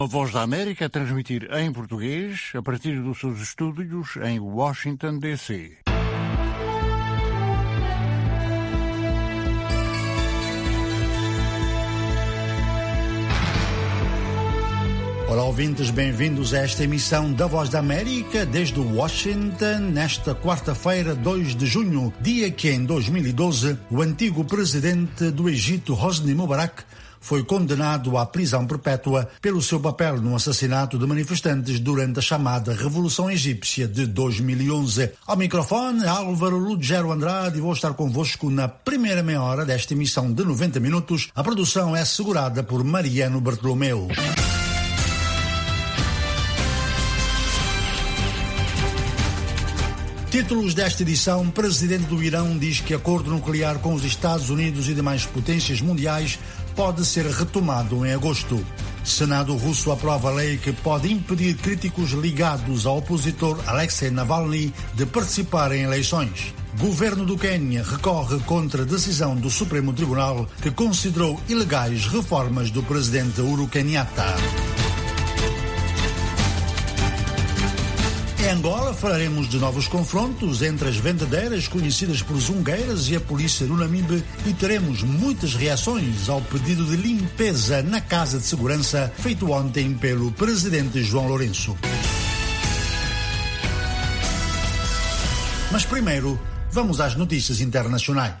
A Voz da América a transmitir em português a partir dos seus estúdios em Washington, D.C. Olá, ouvintes, bem-vindos a esta emissão da Voz da América desde Washington, nesta quarta-feira, 2 de junho, dia que em 2012 o antigo presidente do Egito, Hosni Mubarak, foi condenado à prisão perpétua pelo seu papel no assassinato de manifestantes durante a chamada Revolução Egípcia de 2011. Ao microfone, Álvaro Lugero Andrade, e vou estar convosco na primeira meia hora desta emissão de 90 minutos. A produção é assegurada por Mariano Bartolomeu. Títulos desta edição: presidente do Irão diz que acordo nuclear com os Estados Unidos e demais potências mundiais pode ser retomado em agosto. Senado russo aprova a lei que pode impedir críticos ligados ao opositor Alexei Navalny de participar em eleições. Governo do Quênia recorre contra a decisão do Supremo Tribunal que considerou ilegais reformas do presidente Uhuru Kenyatta. Em Angola, falaremos de novos confrontos entre as vendedeiras conhecidas por zungueiras e a polícia do Namibe, e teremos muitas reações ao pedido de limpeza na Casa de Segurança feito ontem pelo presidente João Lourenço. Mas primeiro, vamos às notícias internacionais.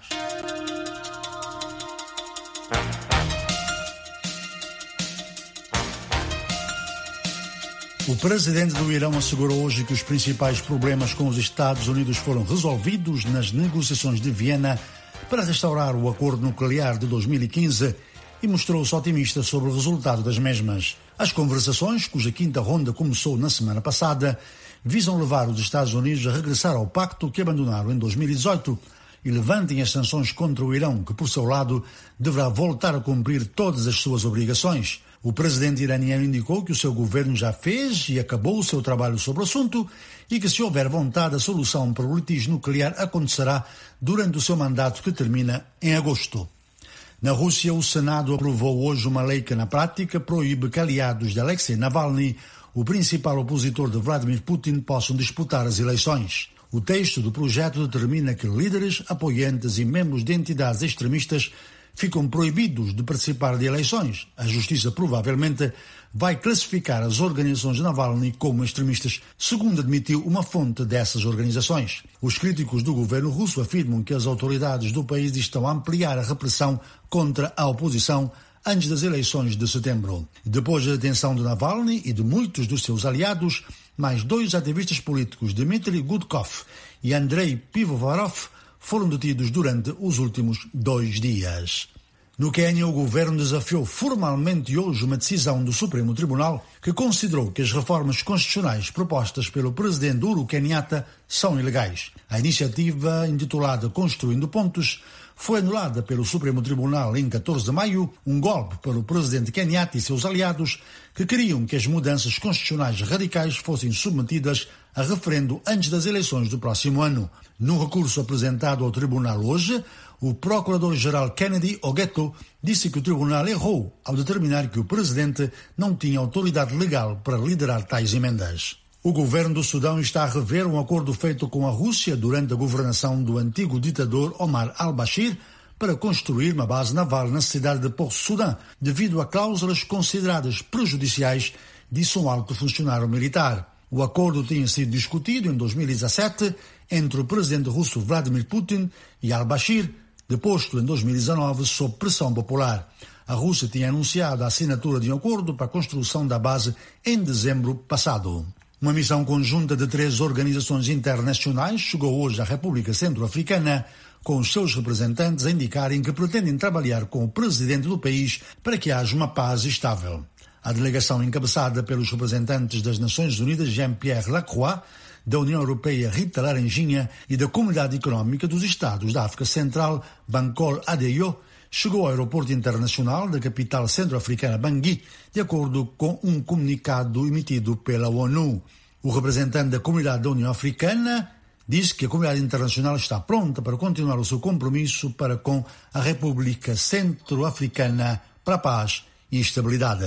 O presidente do Irão assegurou hoje que os principais problemas com os Estados Unidos foram resolvidos nas negociações de Viena para restaurar o acordo nuclear de 2015 e mostrou-se otimista sobre o resultado das mesmas. As conversações, cuja quinta ronda começou na semana passada, visam levar os Estados Unidos a regressar ao pacto que abandonaram em 2018 e levantem as sanções contra o Irão, que, por seu lado, deverá voltar a cumprir todas as suas obrigações. O presidente iraniano indicou que o seu governo já fez e acabou o seu trabalho sobre o assunto e que, se houver vontade, a solução para o litígio nuclear acontecerá durante o seu mandato, que termina em agosto. Na Rússia, o Senado aprovou hoje uma lei que, na prática, proíbe que aliados de Alexei Navalny, o principal opositor de Vladimir Putin, possam disputar as eleições. O texto do projeto determina que líderes, apoiantes e membros de entidades extremistas ficam proibidos de participar de eleições. A Justiça provavelmente vai classificar as organizações de Navalny como extremistas, segundo admitiu uma fonte dessas organizações. Os críticos do governo russo afirmam que as autoridades do país estão a ampliar a repressão contra a oposição antes das eleições de setembro. Depois da detenção de Navalny e de muitos dos seus aliados, mais 2 ativistas políticos, Dmitry Gudkov e Andrei Pivovarov, foram detidos durante os últimos 2 dias. No Quênia, o governo desafiou formalmente hoje uma decisão do Supremo Tribunal que considerou que as reformas constitucionais propostas pelo presidente Uhuru Kenyatta são ilegais. A iniciativa, intitulada Construindo Pontos, foi anulada pelo Supremo Tribunal em 14 de maio, um golpe para o presidente Kenyatta e seus aliados, que queriam que as mudanças constitucionais radicais fossem submetidas a referendo antes das eleições do próximo ano. Num recurso apresentado ao tribunal hoje, o procurador-geral Kennedy Ogeto disse que o tribunal errou ao determinar que o presidente não tinha autoridade legal para liderar tais emendas. O governo do Sudão está a rever um acordo feito com a Rússia durante a governação do antigo ditador Omar al-Bashir para construir uma base naval na cidade de Port Sudan, devido a cláusulas consideradas prejudiciais, disse um alto funcionário militar. O acordo tinha sido discutido em 2017 entre o presidente russo Vladimir Putin e al-Bashir, deposto em 2019 sob pressão popular. A Rússia tinha anunciado a assinatura de um acordo para a construção da base em dezembro passado. Uma missão conjunta de 3 organizações internacionais chegou hoje à República Centro-Africana, com os seus representantes a indicarem que pretendem trabalhar com o presidente do país para que haja uma paz estável. A delegação, encabeçada pelos representantes das Nações Unidas Jean-Pierre Lacroix, da União Europeia Rita Laranjinha e da Comunidade Económica dos Estados da África Central, Bankole Adeyo, chegou ao aeroporto internacional da capital centro-africana Bangui, de acordo com um comunicado emitido pela ONU. O representante da Comunidade da União Africana diz que a comunidade internacional está pronta para continuar o seu compromisso para com a República Centro-Africana para a paz e estabilidade.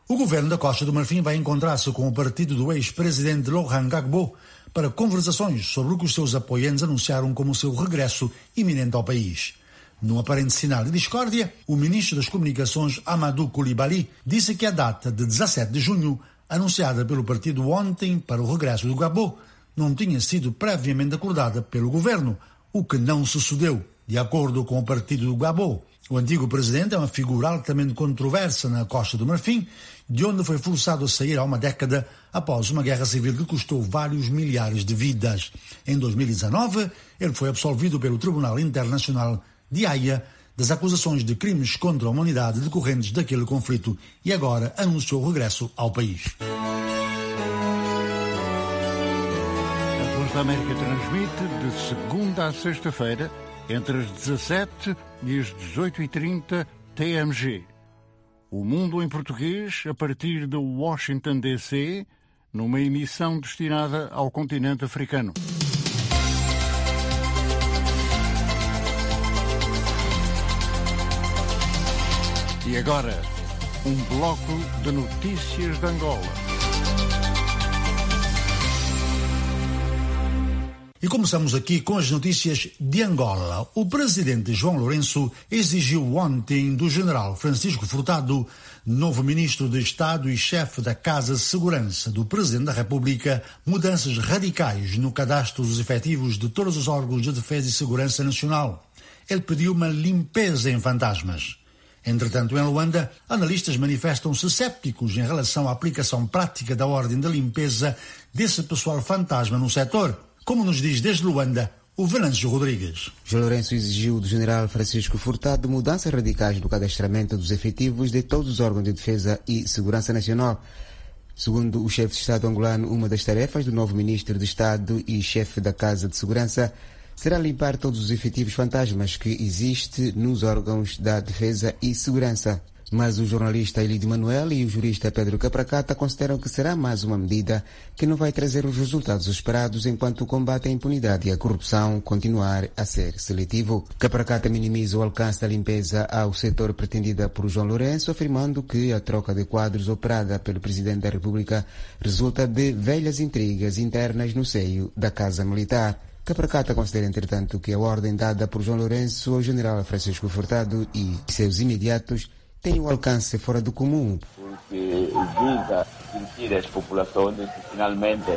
O governo da Costa do Marfim vai encontrar-se com o partido do ex-presidente Laurent Gbagbo para conversações sobre o que os seus apoiantes anunciaram como seu regresso iminente ao país. Num aparente sinal de discórdia, o ministro das Comunicações, Amadou Coulibaly, disse que a data de 17 de junho, anunciada pelo partido ontem para o regresso do Gbagbo, não tinha sido previamente acordada pelo governo, o que não sucedeu. De acordo com o partido do Gbagbo, o antigo presidente é uma figura altamente controversa na Costa do Marfim, de onde foi forçado a sair há uma década após uma guerra civil que custou vários milhares de vidas. Em 2019, ele foi absolvido pelo Tribunal Internacional de Haia das acusações de crimes contra a humanidade decorrentes daquele conflito e agora anunciou o regresso ao país. A Voz da América transmite de segunda a sexta-feira entre as 17 e as 18h30 TMG. O Mundo em Português, a partir de Washington, D.C., numa emissão destinada ao continente africano. E agora, um bloco de notícias de Angola. E começamos aqui com as notícias de Angola. O presidente João Lourenço exigiu ontem do general Francisco Furtado, novo ministro de Estado e chefe da Casa de Segurança do Presidente da República, mudanças radicais no cadastro dos efetivos de todos os órgãos de defesa e segurança nacional. Ele pediu uma limpeza em fantasmas. Entretanto, em Luanda, analistas manifestam-se cépticos em relação à aplicação prática da ordem de limpeza desse pessoal fantasma no setor. Como nos diz desde Luanda, o Venâncio Rodrigues. João Lourenço exigiu do general Francisco Furtado mudanças radicais no cadastramento dos efetivos de todos os órgãos de defesa e segurança nacional. Segundo o chefe de Estado angolano, uma das tarefas do novo ministro de Estado e chefe da Casa de Segurança será limpar todos os efetivos fantasmas que existem nos órgãos da defesa e segurança. Mas o jornalista Elidio Manuel e o jurista Pedro Capracata consideram que será mais uma medida que não vai trazer os resultados esperados enquanto o combate à impunidade e à corrupção continuar a ser seletivo. Capracata minimiza o alcance da limpeza ao setor pretendida por João Lourenço, afirmando que a troca de quadros operada pelo Presidente da República resulta de velhas intrigas internas no seio da Casa Militar. Capracata considera, entretanto, que a ordem dada por João Lourenço ao general Francisco Furtado e seus imediatos tem um alcance fora do comum. Porque visa sentir as populações que finalmente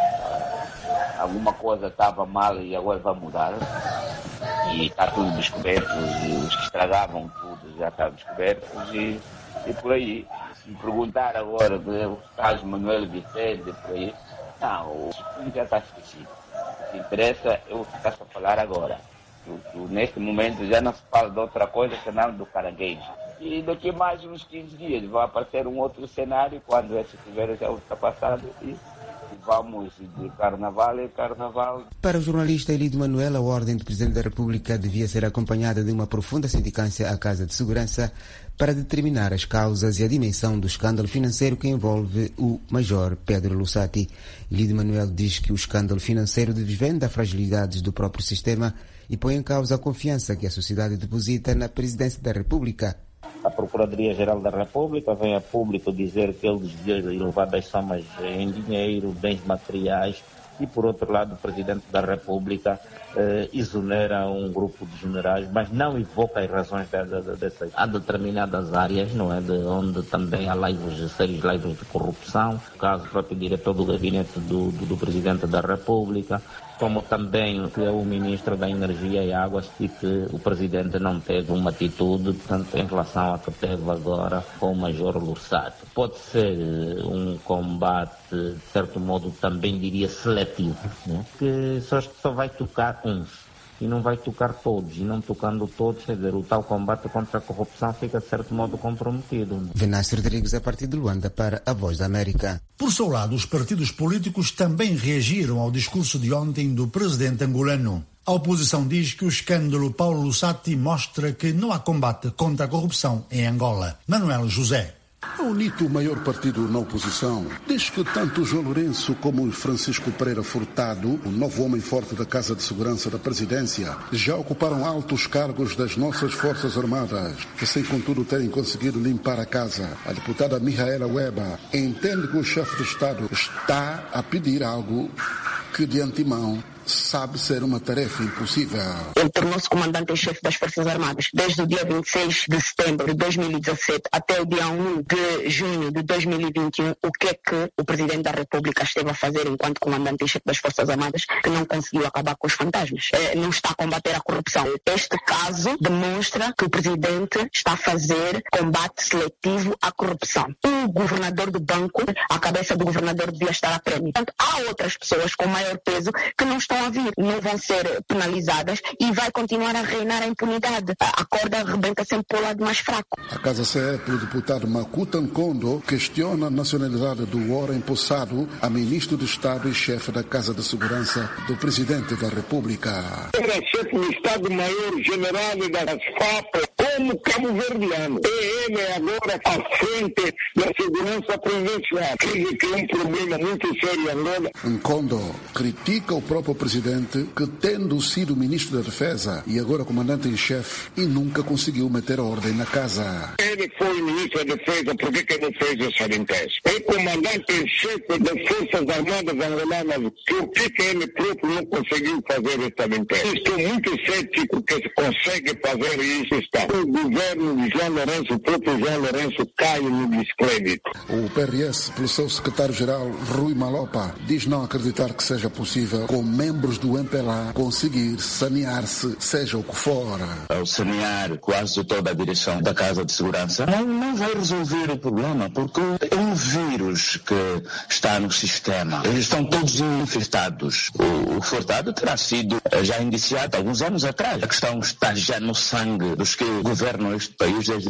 alguma coisa estava mal e agora vai mudar. E está tudo descoberto, e os que estragavam tudo já estavam descobertos e por aí. Se me perguntar agora do caso Manuel Vicente, por aí, não, o já está esquecido. O que interessa é o que está a falar agora. Neste momento já não se fala de outra coisa senão do caranguejo. E daqui a mais uns 15 dias vai aparecer um outro cenário, quando esse tiver já ultrapassado, e vamos de carnaval em carnaval. Para o jornalista Elidio Manuel, a ordem do Presidente da República devia ser acompanhada de uma profunda sindicância à Casa de Segurança para determinar as causas e a dimensão do escândalo financeiro que envolve o Major Pedro Lussati. Elidio Manuel diz que o escândalo financeiro desvenda fragilidades do próprio sistema e põe em causa a confiança que a sociedade deposita na Presidência da República. A Procuradoria-Geral da República vem a público dizer que ele desviou elevadas somas em dinheiro, bens materiais, e por outro lado o Presidente da República exonera um grupo de generais, mas não evoca as razões dessas. Há determinadas áreas, não é, de onde também há sérios laivos de corrupção, o caso próprio diretor do gabinete do Presidente da República, como também que é o Ministro da Energia e Águas, e que o Presidente não teve uma atitude, portanto, em relação a que teve agora com o Major Lussati. Pode ser um combate, de certo modo, também diria seletivo, né? Que só vai tocar uns e não vai tocar todos, e não tocando todos, quer dizer, o tal combate contra a corrupção fica de certo modo comprometido. Venâncio Rodrigues, a partir de Luanda, para a Voz da América. Por seu lado, os partidos políticos também reagiram ao discurso de ontem do presidente angolano. A oposição diz que o escândalo Paulo Lussati mostra que não há combate contra a corrupção em Angola. Manuel José. A UNITO, o maior partido na oposição, diz que tanto João Lourenço como Francisco Pereira Furtado, o novo homem forte da Casa de Segurança da Presidência, já ocuparam altos cargos das nossas Forças Armadas, sem contudo terem conseguido limpar a casa. A deputada Mihaela Weber entende que o chefe de Estado está a pedir algo que de antemão sabe ser uma tarefa impossível. Ele tornou-se comandante em chefe das Forças Armadas desde o dia 26 de setembro de 2017 até o dia 1 de junho de 2021. O que é que o Presidente da República esteve a fazer enquanto comandante em chefe das Forças Armadas que não conseguiu acabar com os fantasmas? Não está a combater a corrupção. Este caso demonstra que o Presidente está a fazer combate seletivo à corrupção. O governador do banco, a cabeça do governador devia estar a prémio. Portanto, há outras pessoas com maior peso que não estão a vir, não vão ser penalizadas e vai continuar a reinar a impunidade. A corda arrebenta sempre para o lado mais fraco. A Casa CE, pelo deputado Makuta Nkondo, questiona a nacionalidade do ora empossado a ministro de Estado e chefe da Casa de Segurança do Presidente da República. Era chefe de Estado-Maior General das FAP como cabo-verdiano. E ele agora à frente da segurança presidencial. Ele que é um problema muito sério em Angola. Nkondo critica o próprio Presidente que, tendo sido Ministro da Defesa e agora Comandante em Chefe, e nunca conseguiu meter ordem na casa. Ele foi Ministro da Defesa, por que não fez essa limpeza? É Comandante em Chefe das Forças Armadas Angolanas, por que ele próprio não conseguiu fazer essa limpeza? Estou muito cético que se consegue fazer isso. O governo de João Lourenço, o próprio João Lourenço, cai no descrédito. O PRS, pelo seu secretário-geral Rui Malopa, diz não acreditar que seja possível, com membros do MPLA, conseguir sanear-se, seja o que for. Ao sanear quase toda a direção da Casa de Segurança, não vai resolver o problema, porque é um vírus que está no sistema. Eles estão todos infectados. O Furtado terá sido já indiciado há alguns anos atrás. A questão está já no sangue dos que governam este país desde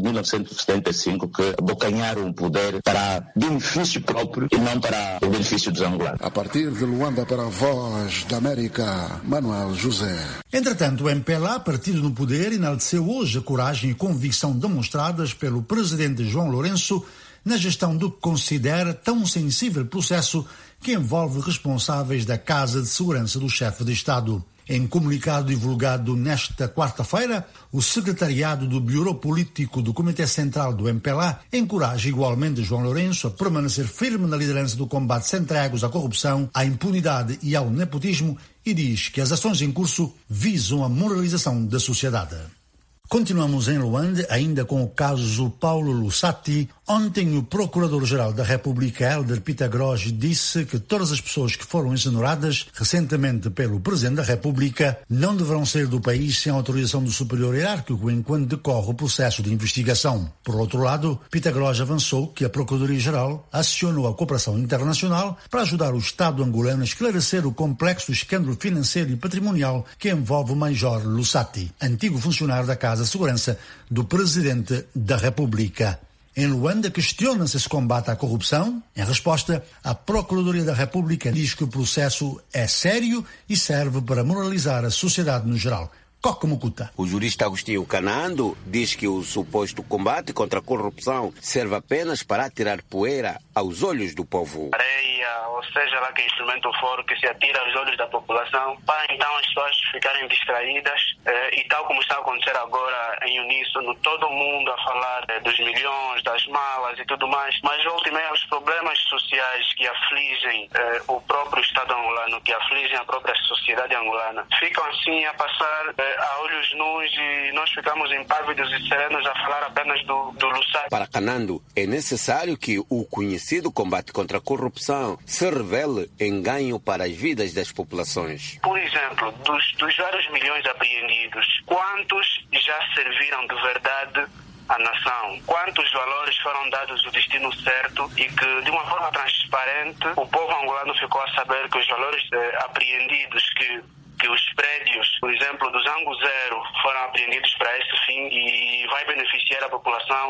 1975, que abocanharam o poder para benefício próprio e não para o benefício dos angolanos. A partir de Luanda para a Voz da América, Manuel José. Entretanto, o MPLA, partido no poder, enalteceu hoje a coragem e convicção demonstradas pelo presidente João Lourenço na gestão do que considera tão sensível processo que envolve responsáveis da Casa de Segurança do chefe de Estado. Em comunicado divulgado nesta quarta-feira, o secretariado do Bureau Político do Comitê Central do MPLA encoraja igualmente João Lourenço a permanecer firme na liderança do combate sem tréguas à corrupção, à impunidade e ao nepotismo e diz que as ações em curso visam a moralização da sociedade. Continuamos em Luanda, ainda com o caso Paulo Lussati. Ontem, o Procurador-Geral da República, Hélder Pittagros, disse que todas as pessoas que foram exoneradas recentemente pelo Presidente da República não deverão sair do país sem autorização do superior hierárquico enquanto decorre o processo de investigação. Por outro lado, Pittagros avançou que a Procuradoria-Geral acionou a cooperação internacional para ajudar o Estado angolano a esclarecer o complexo escândalo financeiro e patrimonial que envolve o Major Lussati, antigo funcionário da Casa de Segurança do Presidente da República. Em Luanda, questiona-se esse combate à corrupção. Em resposta, a Procuradoria da República diz que o processo é sério e serve para moralizar a sociedade no geral. Coca Mucuta. O jurista Agostinho Canando diz que o suposto combate contra a corrupção serve apenas para atirar poeira aos olhos do povo. Areia, ou seja lá que instrumento for, que se atira aos olhos da população, para então as pessoas ficarem distraídas e tal como está a acontecer agora em uníssono, todo mundo a falar dos milhões, das malas e tudo mais, mas volta e meia os problemas sociais que afligem o próprio Estado angolano, que afligem a própria sociedade angolana, ficam assim a passar a olhos nus e nós ficamos impávidos e serenos a falar apenas do Lussati. Para Canando, é necessário que o conhecido combate contra a corrupção se revele em ganho para as vidas das populações. Por exemplo, dos vários milhões apreendidos, quantos já serviram de verdade a nação? Quantos valores foram dados o destino certo e que, de uma forma transparente, o povo angolano ficou a saber que os valores apreendidos, que os prédios, por exemplo, do Zango Zero foram apreendidos para esse fim e vai beneficiar a população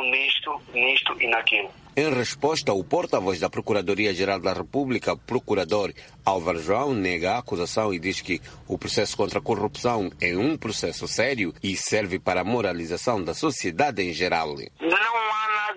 nisto e naquilo. Em resposta, o porta-voz da Procuradoria-Geral da República, procurador Álvaro João, nega a acusação e diz que o processo contra a corrupção é um processo sério e serve para a moralização da sociedade em geral. Não há nada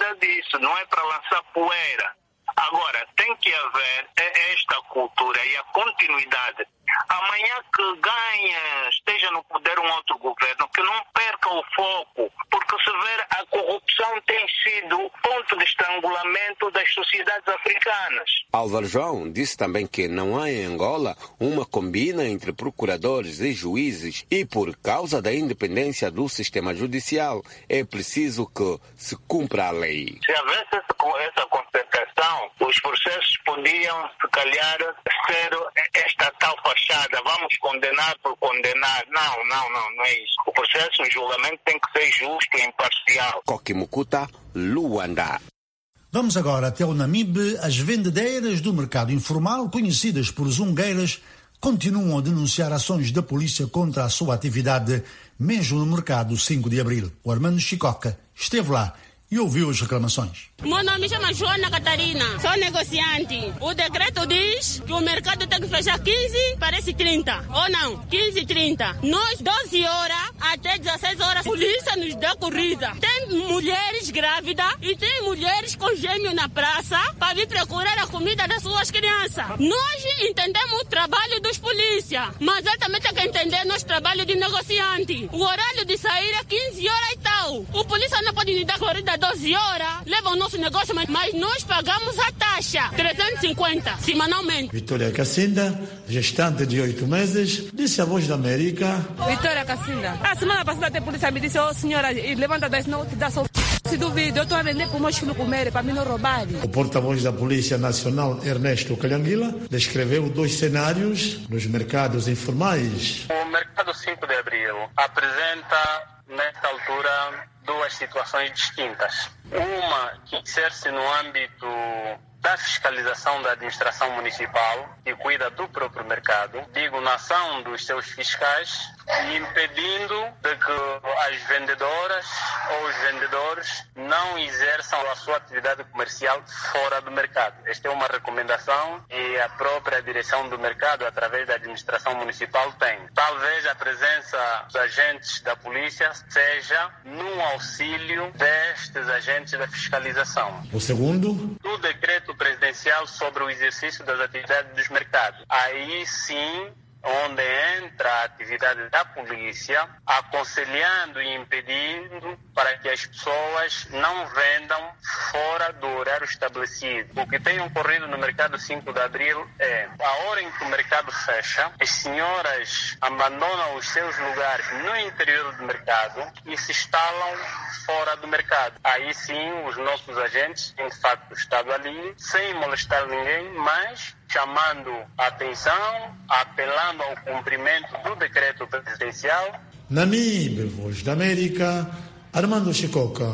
nada disso, não é para lançar poeira. Agora, tem que haver esta cultura e a continuidade. Amanhã que ganha, esteja no poder um outro governo, que não perca o foco, porque se ver a corrupção tem sido ponto de estrangulamento das sociedades africanas. Álvaro João disse também que não há em Angola uma combina entre procuradores e juízes e por causa da independência do sistema judicial é preciso que se cumpra a lei. Se houvesse essa concentração, os processos podiam, se calhar, ser esta tal fachada. Vamos condenar por condenar. Não é isso. O processo, o julgamento tem que ser justo e imparcial. Coque Mukuta, Luanda. Vamos agora até o Namibe. As vendedeiras do mercado informal, conhecidas por zungueiras, continuam a denunciar ações da polícia contra a sua atividade, mesmo no mercado 5 de abril. O Armando Chicoca esteve lá e ouviu as reclamações. Meu nome me chama Joana Catarina, sou negociante. O decreto diz que o mercado tem que fechar 15, parece 30, ou não, 15 e 30. Nós, 12 horas até 16 horas, a polícia nos dá corrida. Tem mulheres grávidas e tem mulheres com gêmeo na praça para vir procurar a comida das suas crianças. Nós entendemos o trabalho dos polícias, mas ele também tem que entender nosso trabalho de negociante. O horário de sair é 15 horas e tal. O polícia não pode nos dar corrida 12 horas, leva o nosso negócio, mas nós pagamos a taxa, 350, semanalmente. Vitória Cacinda, gestante de 8 meses, disse a Voz da América. Vitória Cacinda. A semana passada a polícia me disse, senhora, levanta das não te dá só. Se duvido, eu estou a vender para o meu filho comer, para mim não roubarem. O porta-voz da Polícia Nacional, Ernesto Calhanguila, descreveu 2 cenários nos mercados informais. O mercado 5 de abril apresenta, nesta altura, 2 situações distintas. Uma que exerce no âmbito da fiscalização da administração municipal, que cuida do próprio mercado, digo, na ação dos seus fiscais, impedindo de que as vendedoras ou os vendedores não exerçam a sua atividade comercial fora do mercado. Esta é uma recomendação que a própria direção do mercado, através da administração municipal, tem. Talvez a presença dos agentes da polícia seja num auxílio destes agentes da fiscalização. O segundo? O decreto presidencial sobre o exercício das atividades dos mercados. Aí sim, onde entra a atividade da polícia, aconselhando e impedindo para que as pessoas não vendam fora do horário estabelecido. O que tem ocorrido no mercado 5 de abril é, a hora em que o mercado fecha, as senhoras abandonam os seus lugares no interior do mercado e se instalam fora do mercado. Aí sim, os nossos agentes têm de facto estado ali, sem molestar ninguém, mas chamando a atenção, apelando ao cumprimento do decreto presidencial. Namibe, Voz da América, Armando Chicoca.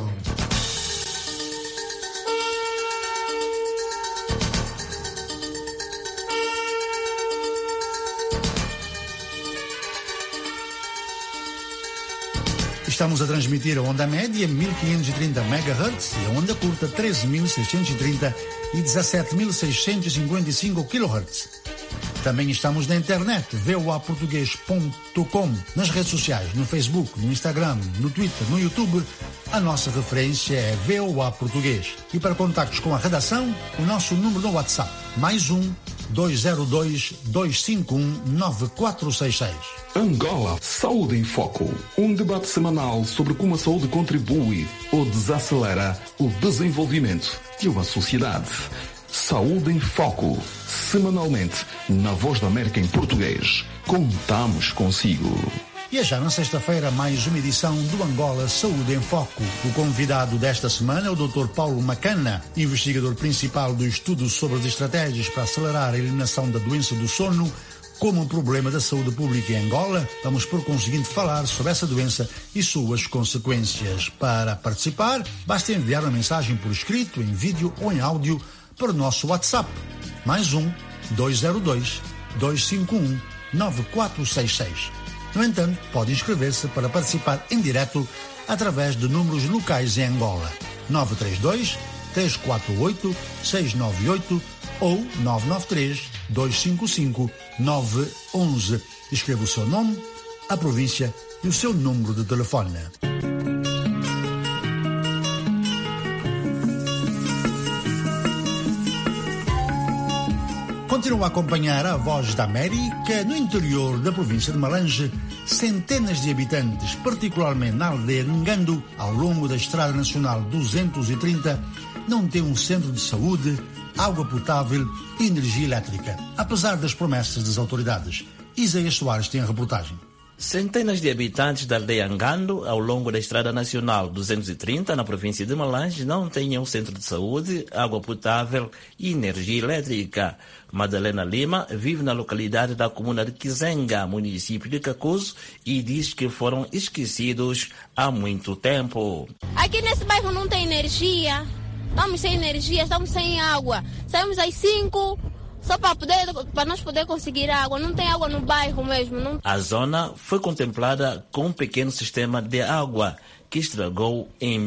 Estamos a transmitir a onda média 1530 MHz e a onda curta 13.630 e 17.655 kHz. Também estamos na internet, voaportugues.com, nas redes sociais, no Facebook, no Instagram, no Twitter, no YouTube. A nossa referência é VOA Português. E para contactos com a redação, o nosso número no WhatsApp, +1 202 251 9466. Angola, Saúde em Foco. Um debate semanal sobre como a saúde contribui ou desacelera o desenvolvimento de uma sociedade. Saúde em Foco. Semanalmente, na Voz da América em português. Contamos consigo. E é já na sexta-feira mais uma edição do Angola Saúde em Foco. O convidado desta semana é o Dr. Paulo Macana, investigador principal do estudo sobre as estratégias para acelerar a eliminação da doença do sono como um problema da saúde pública em Angola. Vamos por conseguinte falar sobre essa doença e suas consequências. Para participar, basta enviar uma mensagem por escrito, em vídeo ou em áudio para o nosso WhatsApp, +1 202 251 9466. No entanto, pode inscrever-se para participar em direto através de números locais em Angola, 932 348 698 ou 993 255 911. Escreva o seu nome, a província e o seu número de telefone. Continua a acompanhar a Voz da América. No interior da província de Malange, centenas de habitantes, particularmente na aldeia de Ngando, ao longo da Estrada Nacional 230, não têm um centro de saúde, água potável e energia elétrica, apesar das promessas das autoridades. Isaías Soares tem a reportagem. Centenas de habitantes da aldeia Ngando, ao longo da Estrada Nacional 230, na província de Malange, não têm um centro de saúde, água potável e energia elétrica. Madalena Lima vive na localidade da comuna de Kizenga, município de Kakuzo, e diz que foram esquecidos há muito tempo. Aqui nesse bairro não tem energia, estamos sem energia, estamos sem água. Saímos às 5... só para nós poder conseguir água. Não tem água no bairro mesmo. Não. A zona foi contemplada com um pequeno sistema de água que estragou em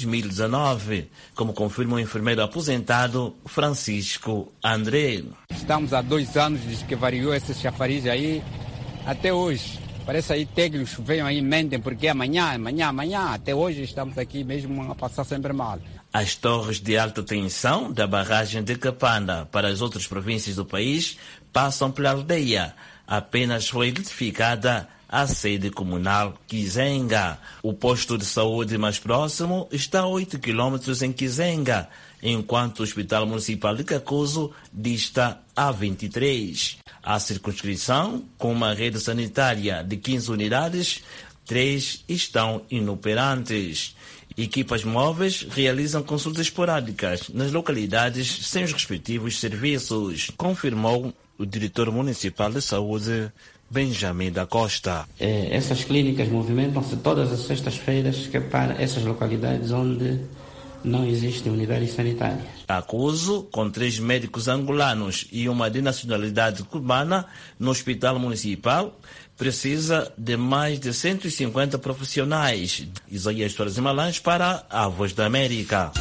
2019, como confirma o enfermeiro aposentado Francisco André. Estamos há 2 anos desde que variou esse chafariz aí até hoje. Parece aí técnicos venham aí e mentem, porque amanhã, até hoje estamos aqui mesmo a passar sempre mal. As torres de alta tensão da barragem de Capanda para as outras províncias do país passam pela aldeia. Apenas foi identificada a sede comunal Kizenga. O posto de saúde mais próximo está a 8 quilômetros em Kizenga, enquanto o Hospital Municipal de Kakuzo dista a 23. A circunscrição, com uma rede sanitária de 15 unidades, 3 estão inoperantes. Equipas móveis realizam consultas esporádicas nas localidades sem os respectivos serviços, confirmou o diretor municipal de saúde, Benjamin da Costa. Essas clínicas movimentam-se todas as sextas-feiras para essas localidades onde não existem unidades sanitárias. Kakuzo, com 3 médicos angolanos e uma de nacionalidade cubana no hospital municipal, precisa de mais de 150 profissionais. Isaías Soares de Malange para a Voz da América.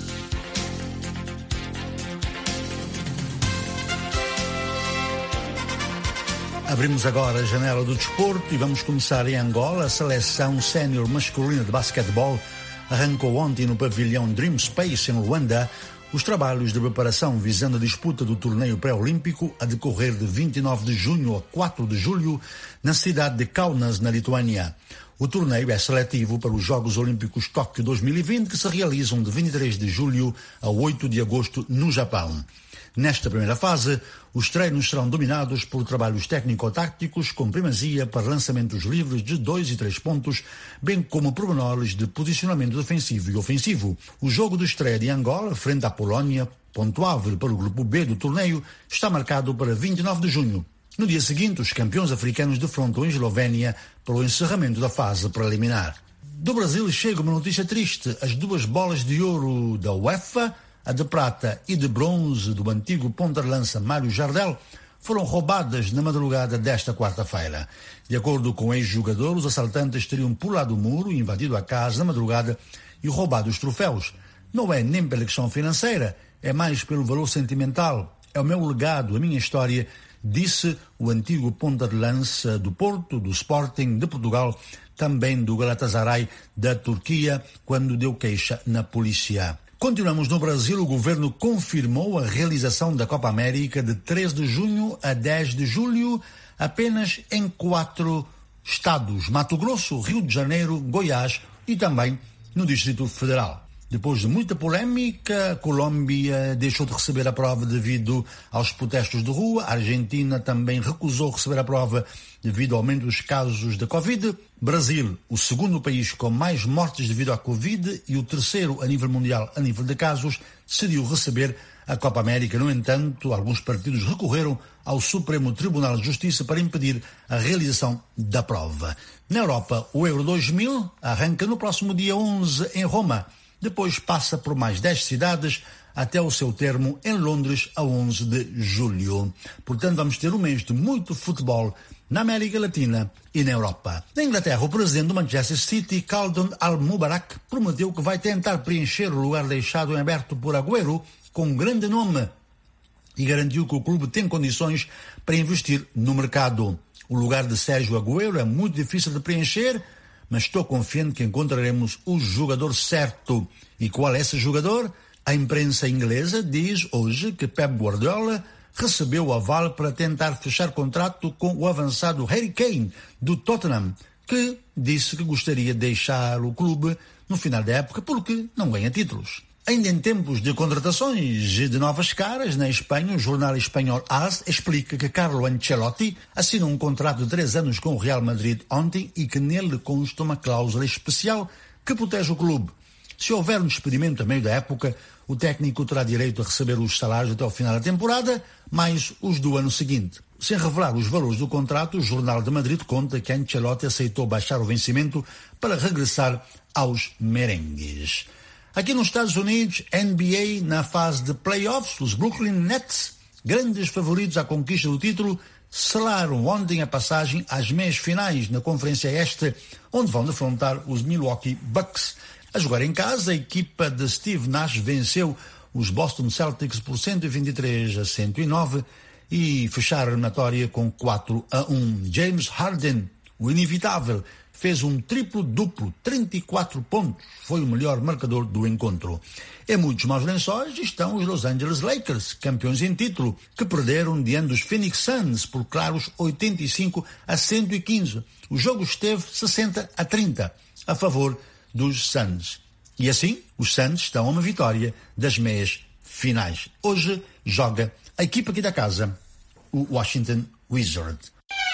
Abrimos agora a janela do desporto e vamos começar em Angola. A seleção sénior masculina de basquetebol arrancou ontem no pavilhão Dream Space, em Luanda, os trabalhos de preparação visando a disputa do torneio pré-olímpico a decorrer de 29 de junho a 4 de julho na cidade de Kaunas, na Lituânia. O torneio é seletivo para os Jogos Olímpicos Tóquio 2020, que se realizam de 23 de julho a 8 de agosto no Japão. Nesta primeira fase, os treinos serão dominados por trabalhos técnico-táticos com primazia para lançamentos livres de 2 e 3 pontos, bem como pormenores de posicionamento defensivo e ofensivo. O jogo de estreia de Angola, frente à Polónia, pontuável para o grupo B do torneio, está marcado para 29 de junho. No dia seguinte, os campeões africanos defrontam a Eslovénia para o encerramento da fase preliminar. Do Brasil chega uma notícia triste. As 2 bolas de ouro da UEFA, a de prata e de bronze do antigo ponta-de-lança Mário Jardel, foram roubadas na madrugada desta quarta-feira. De acordo com o ex-jogador, os assaltantes teriam pulado o muro, invadido a casa na madrugada e roubado os troféus. Não é nem pela questão financeira, é mais pelo valor sentimental. É o meu legado, a minha história, disse o antigo ponta-de-lança do Porto, do Sporting, de Portugal, também do Galatasaray, da Turquia, quando deu queixa na polícia. Continuamos no Brasil. O governo confirmou a realização da Copa América de 13 de junho a 10 de julho, apenas em 4 estados: Mato Grosso, Rio de Janeiro, Goiás e também no Distrito Federal. Depois de muita polêmica, a Colômbia deixou de receber a prova devido aos protestos de rua. A Argentina também recusou receber a prova devido ao aumento dos casos de Covid. Brasil, o segundo país com mais mortes devido à Covid e o terceiro a nível mundial a nível de casos, decidiu receber a Copa América. No entanto, alguns partidos recorreram ao Supremo Tribunal de Justiça para impedir a realização da prova. Na Europa, o Euro 2000 arranca no próximo dia 11 em Roma. Depois passa por mais 10 cidades até o seu termo em Londres a 11 de julho. Portanto, vamos ter um mês de muito futebol na América Latina e na Europa. Na Inglaterra, o presidente do Manchester City, Khaldun Al-Mubarak, prometeu que vai tentar preencher o lugar deixado em aberto por Agüero com um grande nome e garantiu que o clube tem condições para investir no mercado. O lugar de Sérgio Agüero é muito difícil de preencher, mas estou confiante que encontraremos o jogador certo. E qual é esse jogador? A imprensa inglesa diz hoje que Pep Guardiola recebeu o aval para tentar fechar contrato com o avançado Harry Kane, do Tottenham, que disse que gostaria de deixar o clube no final da época porque não ganha títulos. Ainda em tempos de contratações e de novas caras, na Espanha, o jornal espanhol AS explica que Carlo Ancelotti assinou um contrato de 3 anos com o Real Madrid ontem e que nele consta uma cláusula especial que protege o clube. Se houver um despedimento a meio da época, o técnico terá direito a receber os salários até ao final da temporada, mais os do ano seguinte. Sem revelar os valores do contrato, o Jornal de Madrid conta que Ancelotti aceitou baixar o vencimento para regressar aos merengues. Aqui nos Estados Unidos, NBA, na fase de playoffs, os Brooklyn Nets, grandes favoritos à conquista do título, selaram ontem a passagem às meias finais na Conferência Este, onde vão defrontar os Milwaukee Bucks. A jogar em casa, a equipa de Steve Nash venceu os Boston Celtics por 123-109 e fecharam a eliminatória com 4-1. James Harden, o inevitável, fez um triplo-duplo, 34 pontos. Foi o melhor marcador do encontro. Em muitos maus lençóis estão os Los Angeles Lakers, campeões em título, que perderam diante dos Phoenix Suns por claros 85-115. O jogo esteve 60-30 a favor dos Suns. E assim, os Suns estão a uma vitória das meias finais. Hoje joga a equipa aqui da casa, o Washington Wizards.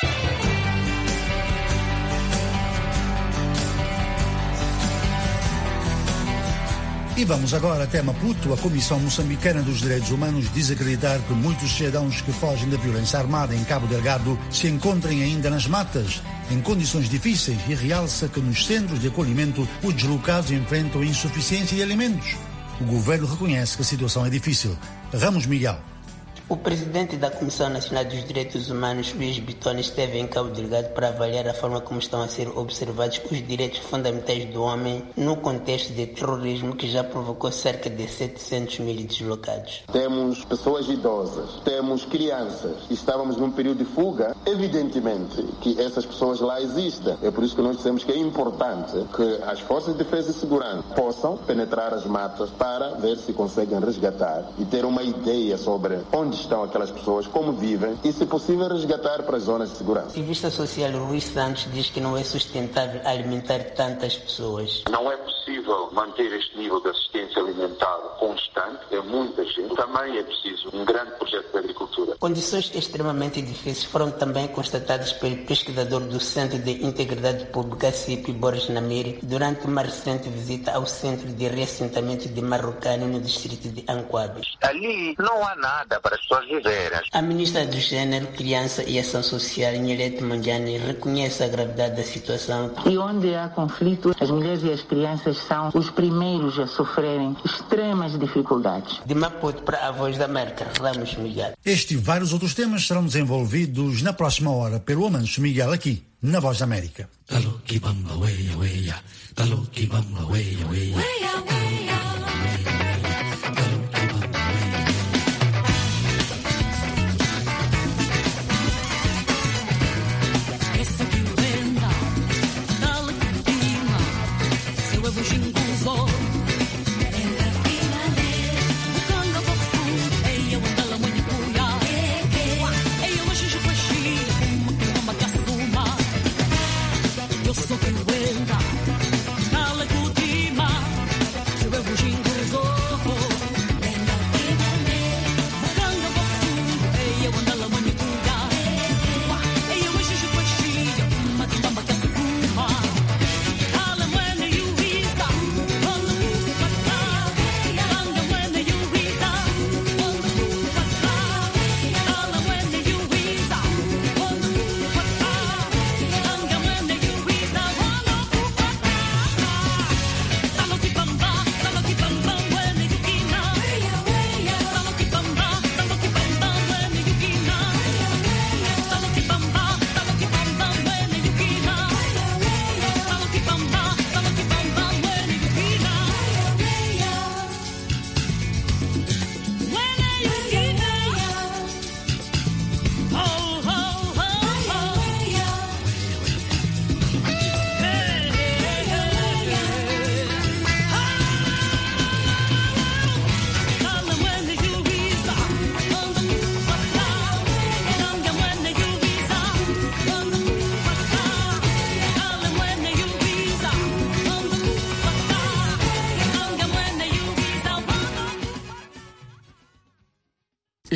E vamos agora até Maputo. A Comissão Moçambicana dos Direitos Humanos diz acreditar que muitos cidadãos que fogem da violência armada em Cabo Delgado se encontrem ainda nas matas, em condições difíceis, e realça que nos centros de acolhimento os deslocados enfrentam insuficiência de alimentos. O governo reconhece que a situação é difícil. Ramos Miguel. O presidente da Comissão Nacional dos Direitos Humanos, Luís Bitone, esteve em Cabo Delgado para avaliar a forma como estão a ser observados os direitos fundamentais do homem no contexto de terrorismo que já provocou cerca de 700 mil deslocados. Temos pessoas idosas, temos crianças. Estávamos num período de fuga. Evidentemente que essas pessoas lá existem. É por isso que nós dizemos que é importante que as forças de defesa e segurança possam penetrar as matas para ver se conseguem resgatar e ter uma ideia sobre onde estão aquelas pessoas, como vivem e, se possível, resgatar para as zonas de segurança. O ativista social Luís Santos diz que não é sustentável alimentar tantas pessoas. Não é possível manter este nível de assistência alimentar constante, é muita gente. Também é preciso um grande projeto de agricultura. Condições extremamente difíceis foram também constatadas pelo pesquisador do Centro de Integridade Pública, CIP, Boris Namiri, durante uma recente visita ao Centro de Reassentamento de Marrocano no distrito de Anquabe. Ali não há nada para as pessoas viverem. A ministra do Gênero, Criança e Ação Social, Nhelete Manjani, reconhece a gravidade da situação. E onde há conflito, as mulheres e as crianças são os primeiros a sofrerem extremas dificuldades. De Maputo para a Voz da América, Ramos Miguel. Este e vários outros temas serão desenvolvidos na próxima hora pelo Amanso Miguel aqui, na Voz da América.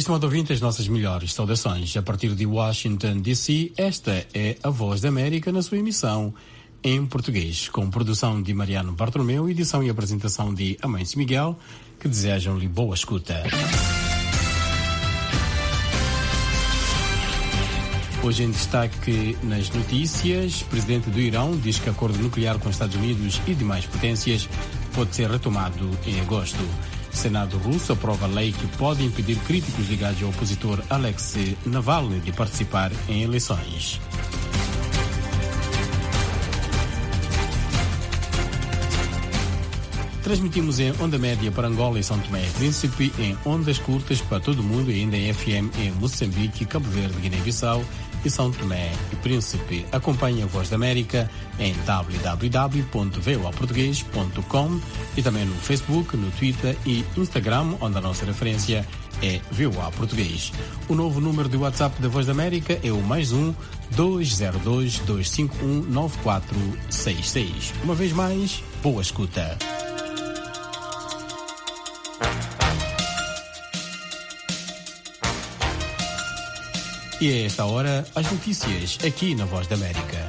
Estimado ouvinte, as nossas melhores saudações. A partir de Washington, D.C., esta é a Voz da América na sua emissão em português, com produção de Mariano Bartolomeu, edição e apresentação de Amâncio Miguel, que desejam-lhe boa escuta. Hoje em destaque nas notícias, o presidente do Irão diz que o acordo nuclear com os Estados Unidos e demais potências pode ser retomado em agosto. O Senado russo aprova a lei que pode impedir críticos ligados ao opositor Alexei Navalny de participar em eleições. Transmitimos em onda média para Angola e São Tomé e Príncipe, em ondas curtas para todo o mundo e ainda em FM em Moçambique, Cabo Verde, Guiné-Bissau e São Tomé e Príncipe. Acompanhe a Voz da América em www.voaportugues.com e também no Facebook, no Twitter e Instagram, onde a nossa referência é VOA Português. O novo número de WhatsApp da Voz da América é o +1 202 251 9466. Uma vez mais, boa escuta. E a esta hora, as notícias aqui na Voz da América.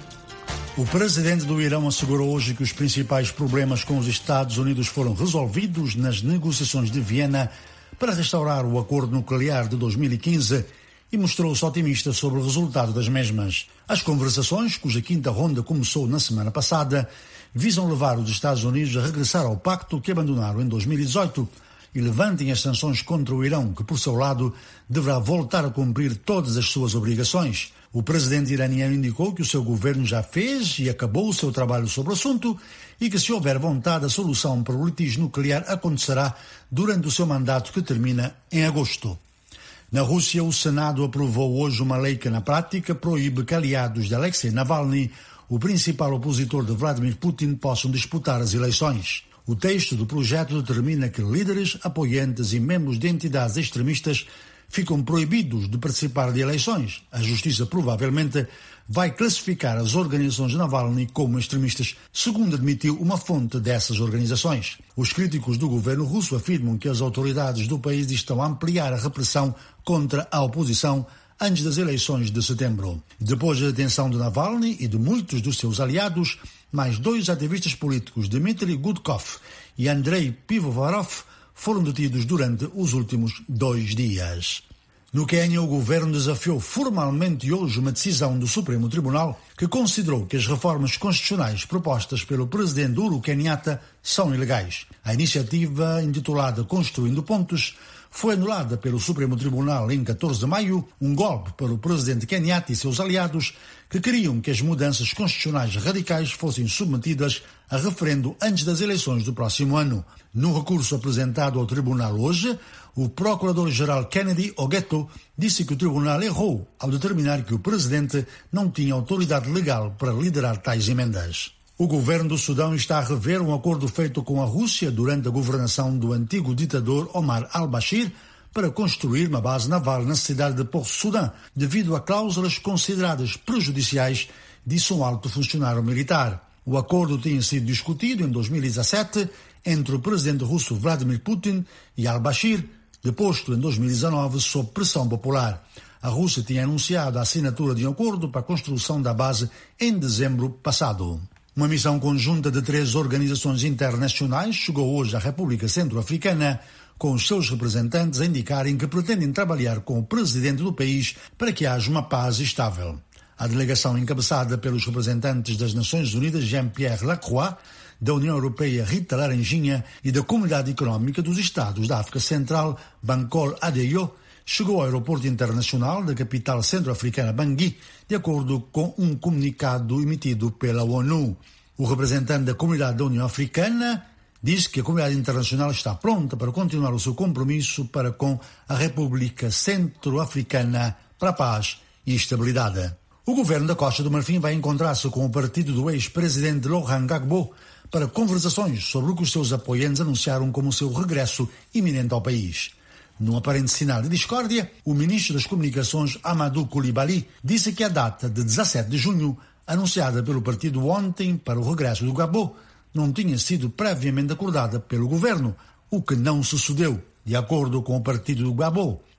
O presidente do Irão assegurou hoje que os principais problemas com os Estados Unidos foram resolvidos nas negociações de Viena para restaurar o acordo nuclear de 2015 e mostrou-se otimista sobre o resultado das mesmas. As conversações, cuja quinta ronda começou na semana passada, visam levar os Estados Unidos a regressar ao pacto que abandonaram em 2018 e levantem as sanções contra o Irão, que, por seu lado, deverá voltar a cumprir todas as suas obrigações. O presidente iraniano indicou que o seu governo já fez e acabou o seu trabalho sobre o assunto e que, se houver vontade, a solução para o litígio nuclear acontecerá durante o seu mandato, que termina em agosto. Na Rússia, o Senado aprovou hoje uma lei que, na prática, proíbe que aliados de Alexei Navalny, o principal opositor de Vladimir Putin, possam disputar as eleições. O texto do projeto determina que líderes, apoiantes e membros de entidades extremistas ficam proibidos de participar de eleições. A Justiça provavelmente vai classificar as organizações de Navalny como extremistas, segundo admitiu uma fonte dessas organizações. Os críticos do governo russo afirmam que as autoridades do país estão a ampliar a repressão contra a oposição antes das eleições de setembro. Depois da detenção de Navalny e de muitos dos seus aliados, mais 2 ativistas políticos, Dmitry Gudkov e Andrei Pivovarov, foram detidos durante os últimos 2 dias. No Quênia, o governo desafiou formalmente hoje uma decisão do Supremo Tribunal que considerou que as reformas constitucionais propostas pelo presidente Uhuru Kenyatta são ilegais. A iniciativa, intitulada Construindo Pontos, foi anulada pelo Supremo Tribunal em 14 de maio, um golpe para o presidente Kenyatta e seus aliados, que queriam que as mudanças constitucionais radicais fossem submetidas a referendo antes das eleições do próximo ano. No recurso apresentado ao tribunal hoje, o procurador-geral Kennedy Ogeto disse que o tribunal errou ao determinar que o presidente não tinha autoridade legal para liderar tais emendas. O governo do Sudão está a rever um acordo feito com a Rússia durante a governação do antigo ditador Omar al-Bashir para construir uma base naval na cidade de Port Sudan, devido a cláusulas consideradas prejudiciais, disse um alto funcionário militar. O acordo tinha sido discutido em 2017 entre o presidente russo Vladimir Putin e al-Bashir, deposto em 2019 sob pressão popular. A Rússia tinha anunciado a assinatura de um acordo para a construção da base em dezembro passado. Uma missão conjunta de 3 organizações internacionais chegou hoje à República Centro-Africana, com os seus representantes a indicarem que pretendem trabalhar com o presidente do país para que haja uma paz estável. A delegação, encabeçada pelos representantes das Nações Unidas Jean-Pierre Lacroix, da União Europeia Rita Laranjinha e da Comunidade Económica dos Estados da África Central, Bankole Adeyo, chegou ao aeroporto internacional da capital centro-africana Bangui, de acordo com um comunicado emitido pela ONU. O representante da Comunidade da União Africana diz que a comunidade internacional está pronta para continuar o seu compromisso para com a República Centro-Africana para a paz e estabilidade. O governo da Costa do Marfim vai encontrar-se com o partido do ex-presidente Laurent Gbagbo para conversações sobre o que os seus apoiantes anunciaram como seu regresso iminente ao país. Num aparente sinal de discórdia, o ministro das Comunicações, Amadou Coulibaly, disse que a data de 17 de junho, anunciada pelo partido ontem para o regresso do Gbagbo, não tinha sido previamente acordada pelo governo, o que não sucedeu. De acordo com o partido do Gbagbo,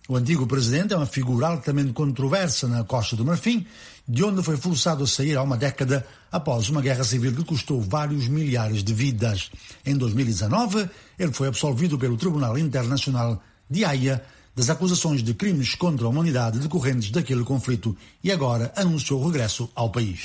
O antigo presidente é uma figura altamente controversa na Costa do Marfim, de onde foi forçado a sair há uma década após uma guerra civil que custou vários milhares de vidas. Em 2019, ele foi absolvido pelo Tribunal Internacional de Haia das acusações de crimes contra a humanidade decorrentes daquele conflito e agora anunciou o regresso ao país.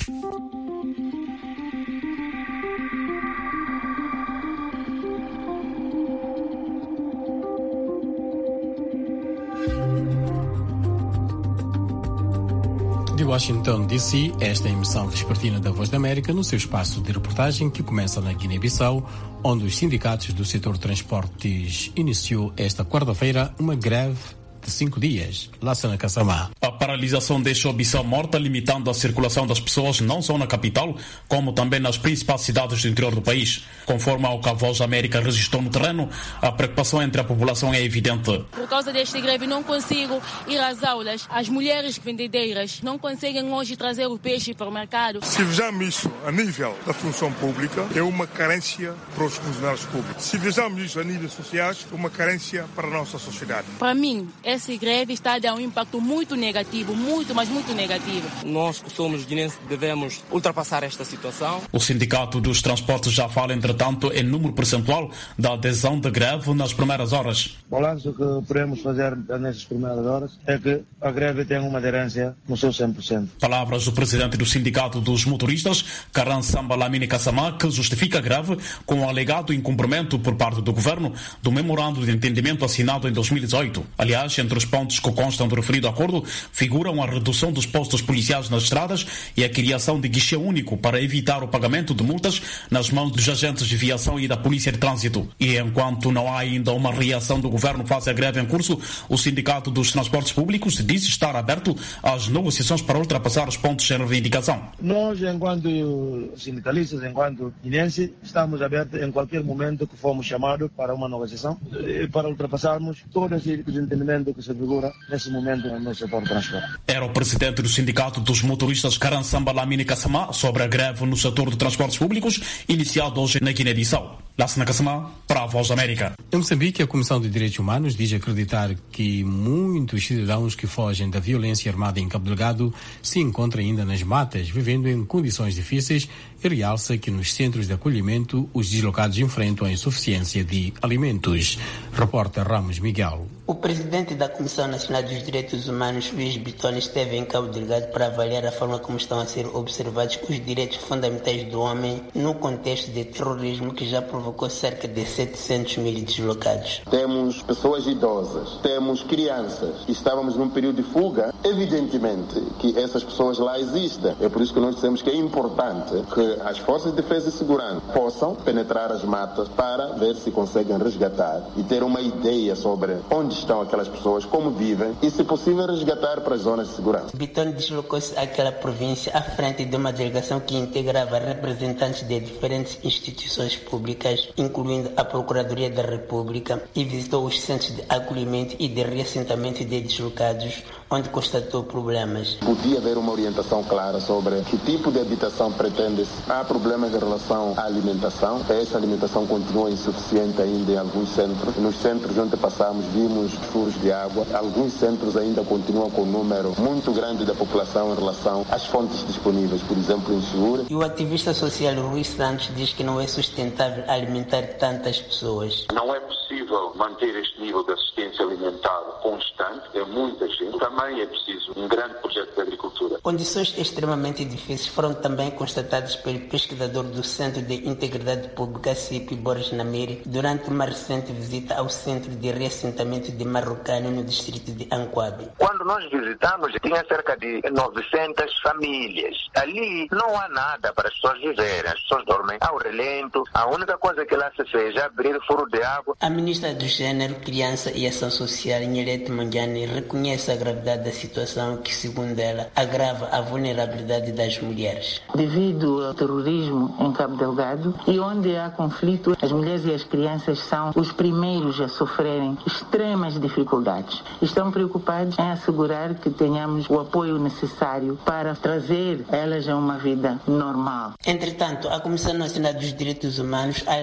De Washington, D.C., esta é a emissão vespertina da Voz da América no seu espaço de reportagem que começa na Guiné-Bissau, onde os sindicatos do setor de transportes iniciou esta quarta-feira uma greve de 5 dias. Lassana Kassamá. A paralisação deixou Bissau morta, limitando a circulação das pessoas não só na capital, como também nas principais cidades do interior do país. Conforme ao que a Voz da América registrou no terreno, a preocupação entre a população é evidente. Por causa desta greve não consigo ir às aulas. As mulheres vendedeiras não conseguem hoje trazer o peixe para o mercado. Se vejamos isso a nível da função pública, é uma carência para os funcionários públicos. Se vejamos isso a níveis sociais, é uma carência para a nossa sociedade. Para mim, essa greve está a dar um impacto muito negativo, muito negativo. Nós que somos guineenses devemos ultrapassar esta situação. O Sindicato dos Transportes já fala, entretanto, em número percentual da adesão de greve nas primeiras horas. O balanço que podemos fazer nessas primeiras horas é que a greve tem uma aderência no seu 100%. Palavras do presidente do Sindicato dos Motoristas, Karan Samba Lamine Kassamá, que justifica a greve com o alegado incumprimento por parte do governo do memorando de entendimento assinado em 2018. Aliás, entre os pontos que constam do referido acordo figuram a redução dos postos policiais nas estradas e a criação de guichê único para evitar o pagamento de multas nas mãos dos agentes de viação e da Polícia de Trânsito. E enquanto não há ainda uma reação do governo face à greve em curso, o Sindicato dos Transportes Públicos diz estar aberto às negociações para ultrapassar os pontos em reivindicação. Nós, enquanto sindicalistas, enquanto guineenses, estamos abertos em qualquer momento que formos chamados para uma negociação para ultrapassarmos todo esse desentendimento que se figura nesse momento no setor do transporte. Era o presidente do Sindicato dos Motoristas, Karan Samba Lamine Kassamá, sobre a greve no setor de transportes públicos, iniciado hoje na Guiné-Bissau. Lassana Kassamá, para a Voz da América. Em Moçambique, a Comissão de Direitos Humanos diz acreditar que muitos cidadãos que fogem da violência armada em Cabo Delgado se encontram ainda nas matas, vivendo em condições difíceis, e realça que nos centros de acolhimento os deslocados enfrentam a insuficiência de alimentos. Repórter Ramos Miguel. O presidente da Comissão Nacional dos Direitos Humanos, Luís Bitone, esteve em Cabo Delgado para avaliar a forma como estão a ser observados os direitos fundamentais do homem no contexto de terrorismo que já provocou cerca de 700 mil deslocados. Temos pessoas idosas, temos crianças. Estávamos num período de fuga. Evidentemente que essas pessoas lá existem. É por isso que nós dizemos que é importante que as forças de defesa e segurança possam penetrar as matas para ver se conseguem resgatar e ter uma ideia sobre onde estão aquelas pessoas, como vivem e, se possível, resgatar para as zonas de segurança. Bitone deslocou-se àquela província à frente de uma delegação que integrava representantes de diferentes instituições públicas, incluindo a Procuradoria da República, e visitou os centros de acolhimento e de reassentamento de deslocados, onde constatou problemas. Podia haver uma orientação clara sobre que tipo de habitação pretende-se. Há problemas em relação à alimentação. Essa alimentação continua insuficiente ainda em alguns centros. Nos centros onde passamos vimos furos de água. Alguns centros ainda continuam com um número muito grande da população em relação às fontes disponíveis, por exemplo, em Segura. E o ativista social Rui Santos diz que não é sustentável alimentar tantas pessoas. Não é possível manter este nível de assistência alimentar constante. É muita gente. Também é preciso um grande projeto de agricultura. Condições extremamente difíceis foram também constatadas pelo pesquisador do Centro de Integridade Pública, CIP, Boris Namiri, durante uma recente visita ao Centro de Reassentamento de Marrocano, no distrito de Anquabe. Quando nós visitamos, tinha cerca de 900 famílias. Ali não há nada para as pessoas viverem. As pessoas dormem ao relento. A única coisa que lá se fez é abrir furo de água. A ministra do Gênero, Criança e Ação Social, Nyerete Mangiani, reconhece a gravidade da situação que, segundo ela, agrava a vulnerabilidade das mulheres. Devido ao terrorismo em Cabo Delgado e onde há conflito, as mulheres e as crianças são os primeiros a sofrerem extremas dificuldades. Estão preocupados em assegurar que tenhamos o apoio necessário para trazer elas a uma vida normal. Entretanto, a Comissão Nacional dos Direitos Humanos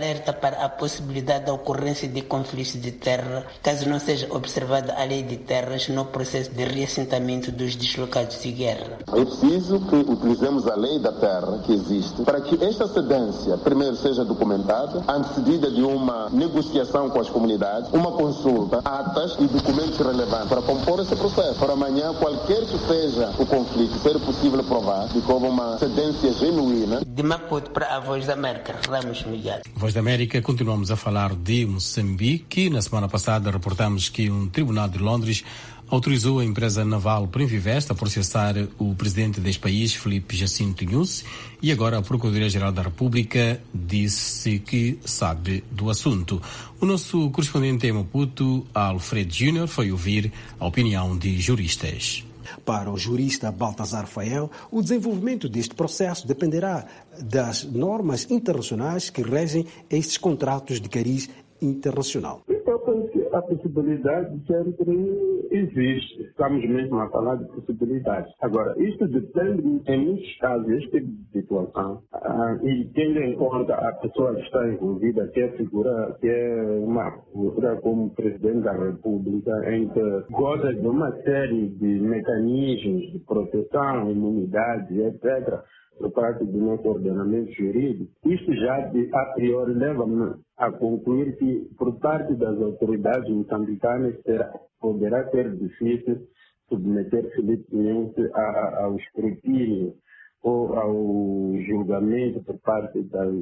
alerta para a possibilidade da ocorrência de conflitos de terra, caso não seja observada a lei de terras no processo de reassentamento dos deslocados de guerra. É preciso que utilizemos a lei da terra que existe para que esta cedência primeiro seja documentada, antecedida de uma negociação com as comunidades, uma consulta, atas e documentos relevantes para compor esse processo. Para amanhã, qualquer que seja o conflito, ser possível provar de que houve uma cedência genuína. De Maputo para a Voz da América, Ramos Miguel. Voz da América, continuamos a falar de Moçambique. Na semana passada reportamos que um tribunal de Londres autorizou a empresa naval Prinvest a processar o presidente deste país, Filipe Jacinto Nyusi, e agora a Procuradoria-Geral da República disse que sabe do assunto. O nosso correspondente em Maputo, Alfredo Júnior, foi ouvir a opinião de juristas. Para o jurista Baltazar Fael, o desenvolvimento deste processo dependerá das normas internacionais que regem estes contratos de cariz internacional. Eu penso que a possibilidade sempre existe. Estamos mesmo a falar de possibilidades. Agora, isto depende, em muitos casos, este tipo de situação, e tendo em conta a pessoa que está envolvida, que é uma figura como Presidente da República, em que goza de uma série de mecanismos de proteção, imunidade, etc., por parte do nosso ordenamento jurídico, isto já a priori leva-me a concluir que, por parte das autoridades moçambicanas, poderá ser difícil submeter Filipe Nyusi ao escrutínio ou ao julgamento por parte das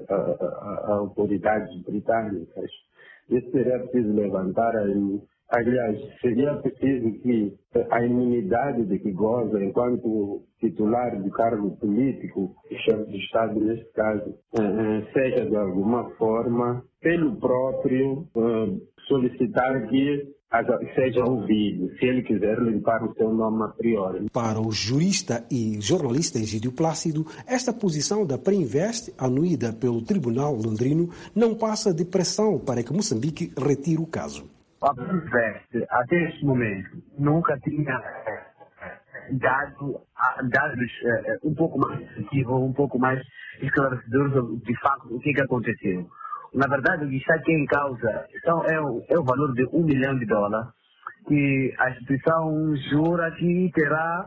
autoridades britânicas. Isso seria preciso levantar aí. Aliás, seria preciso que a imunidade de que goza enquanto titular de cargo político, o chefe de Estado neste caso, seja de alguma forma, pelo próprio, solicitar que seja ouvido, se ele quiser limpar o seu nome a priori. Para o jurista e jornalista Egídio Plácido, esta posição da Prinvest, anuída pelo Tribunal Londrino, não passa de pressão para que Moçambique retire o caso. A Prinvest, até este momento, nunca tinha dados um pouco mais efetivos, um pouco mais esclarecedores de facto o que aconteceu. Na verdade, o que está aqui em causa é o valor de $1 milhão que a instituição jura que terá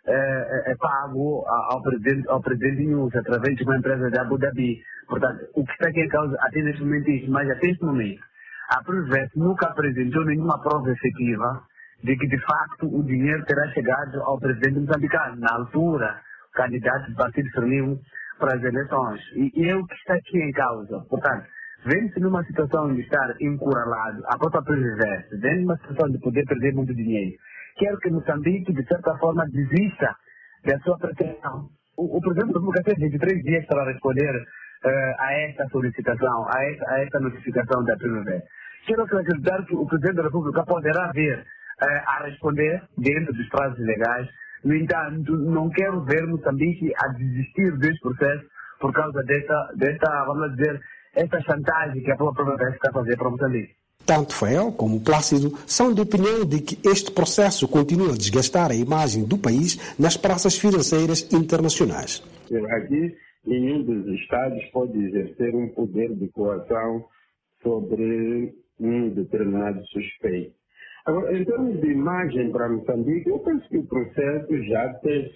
pago ao presidente Nyusi através de uma empresa de Abu Dhabi. Portanto, o que está aqui em causa até neste momento é isso, mas até este momento a Prinvest nunca apresentou nenhuma prova efetiva de que, de facto, o dinheiro terá chegado ao presidente moçambicano, na altura, candidato do Partido Frelimo para as eleições. E é o que está aqui em causa. Portanto, vendo-se numa situação de estar encurralado, a própria Prinvest, vendo numa situação de poder perder muito dinheiro, quero que Moçambique, de certa forma, desista da sua pretensão. O presidente da República tem 23 dias para responder a esta solicitação, a esta notificação da Prinvest. Quero acreditar que o Presidente da República poderá vir a responder dentro dos prazos legais. No entanto, não quero ver Moçambique a desistir deste processo por causa desta, vamos dizer, esta chantagem que a própria Prinvest está a fazer para Moçambique. Tanto Fael como Plácido são de opinião de que este processo continua a desgastar a imagem do país nas praças financeiras internacionais. Aqui, nenhum dos Estados pode exercer um poder de coação sobre um determinado suspeito. Agora, em termos de imagem para Moçambique, eu penso que o processo já tem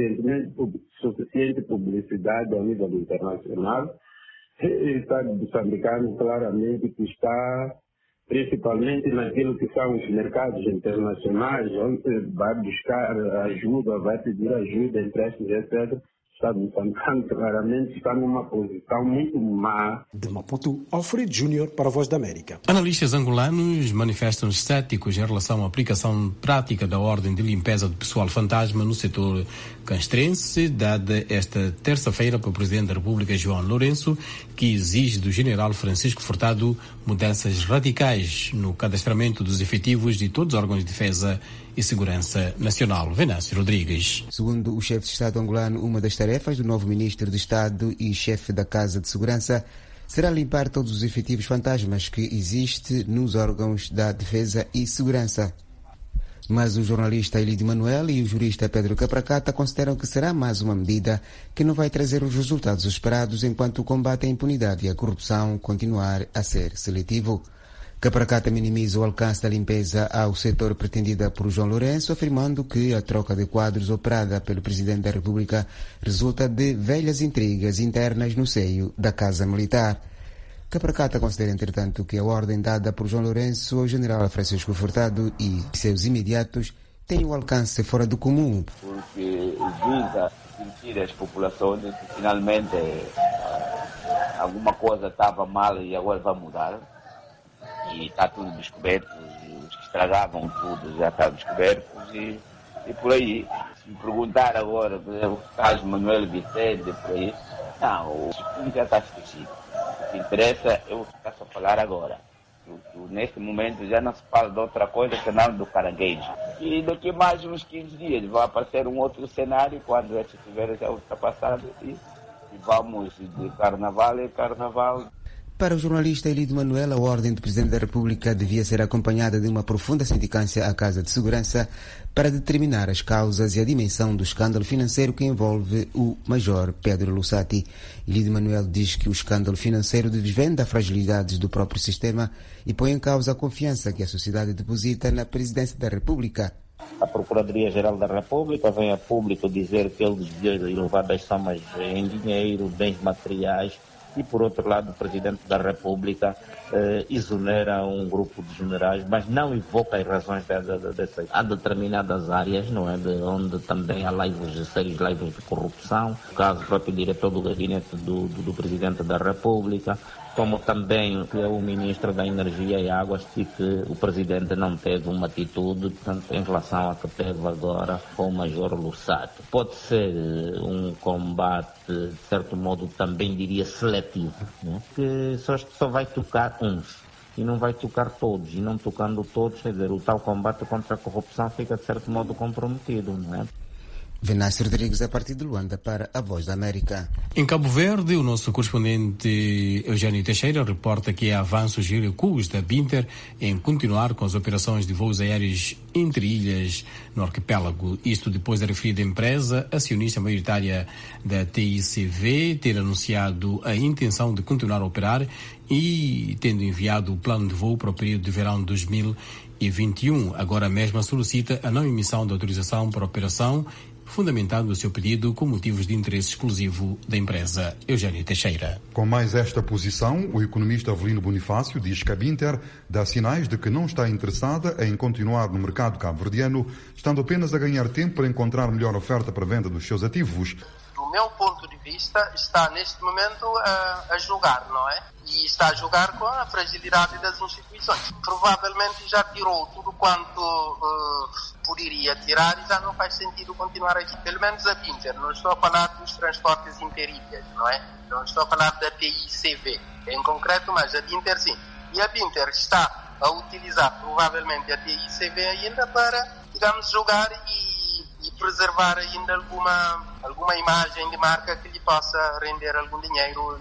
suficiente publicidade a nível internacional. O Estado moçambicano claramente que está principalmente naquilo que são os mercados internacionais, onde vai buscar ajuda, vai pedir ajuda, empréstimos, etc. O Estado moçambicano claramente está numa posição muito má. De Maputo, Alfredo Júnior para a Voz da América. Analistas angolanos manifestam-se céticos em relação à aplicação prática da ordem de limpeza do pessoal fantasma no setor castrense, dada esta terça-feira pelo Presidente da República, João Lourenço, que exige do General Francisco Furtado mudanças radicais no cadastramento dos efetivos de todos os órgãos de defesa e segurança nacional. Venâncio Rodrigues. Segundo o chefe de Estado angolano, uma das tarefas do novo Ministro de Estado e chefe da Casa de Segurança será limpar todos os efetivos fantasmas que existem nos órgãos da defesa e segurança. Mas o jornalista Elidio Manuel e o jurista Pedro Capracata consideram que será mais uma medida que não vai trazer os resultados esperados enquanto o combate à impunidade e à corrupção continuar a ser seletivo. Capracata minimiza o alcance da limpeza ao setor pretendida por João Lourenço, afirmando que a troca de quadros operada pelo Presidente da República resulta de velhas intrigas internas no seio da Casa Militar. Capracata considera, entretanto, que a ordem dada por João Lourenço ao general Francisco Furtado e seus imediatos tem um alcance fora do comum. Porque visa sentir as populações que finalmente alguma coisa estava mal e agora vai mudar. E está tudo descoberto, os que estragavam tudo já estão descobertos e por aí. Se me perguntar agora, por exemplo, o caso Manuel Vicente, por aí, não, o já está esquecido. O que interessa é o que está a falar agora. Neste momento já não se fala de outra coisa senão do caranguejo. E daqui a mais uns 15 dias vai aparecer um outro cenário, quando este estiver já ultrapassado, e vamos de carnaval em carnaval. Para o jornalista Elidio Manuel, a ordem do Presidente da República devia ser acompanhada de uma profunda sindicância à Casa de Segurança para determinar as causas e a dimensão do escândalo financeiro que envolve o Major Pedro Lussati. Elidio Manuel diz que o escândalo financeiro desvenda fragilidades do próprio sistema e põe em causa a confiança que a sociedade deposita na Presidência da República. A Procuradoria-Geral da República vem a público dizer que ele desviou elevadas somas em dinheiro, bens materiais, e, por outro lado, o Presidente da República exonera um grupo de generais, mas não evoca as razões dessas. Há determinadas áreas, não é, de onde também há sérios laivos de corrupção, o caso do próprio diretor do gabinete do Presidente da República, como também que é o Ministro da Energia e Águas, e que o Presidente não teve uma atitude, portanto, em relação a que teve agora com o Major Lussati. Pode ser um combate, de certo modo, também diria seletivo, né? Que só vai tocar uns e não vai tocar todos, e não tocando todos, quer dizer, o tal combate contra a corrupção fica, de certo modo, comprometido, não é? Venâncio Rodrigues, a partir de Luanda, para a Voz da América. Em Cabo Verde, o nosso correspondente Eugênio Teixeira reporta que há avanços e recuos da Binter em continuar com as operações de voos aéreos entre ilhas no arquipélago. Isto depois da referida empresa, acionista maioritária da TICV, ter anunciado a intenção de continuar a operar e tendo enviado o plano de voo para o período de verão de 2021. Agora mesmo solicita a não emissão de autorização para operação, fundamentando o seu pedido com motivos de interesse exclusivo da empresa. Eugênio Teixeira. Com mais esta posição, o economista Avelino Bonifácio diz que a Binter dá sinais de que não está interessada em continuar no mercado cabo-verdiano, estando apenas a ganhar tempo para encontrar melhor oferta para a venda dos seus ativos. Do meu ponto de vista, está neste momento a jogar, não é? E está a jogar com a fragilidade das instituições. Provavelmente já tirou tudo quanto poderia tirar e já não faz sentido continuar aqui. Pelo menos a Binter, não estou a falar dos transportes interilhas, não é? Não estou a falar da TICV em concreto, mas a Binter sim. E a Binter está a utilizar provavelmente a TICV ainda para, digamos, jogar e preservar ainda alguma imagem de marca que lhe possa render algum dinheiro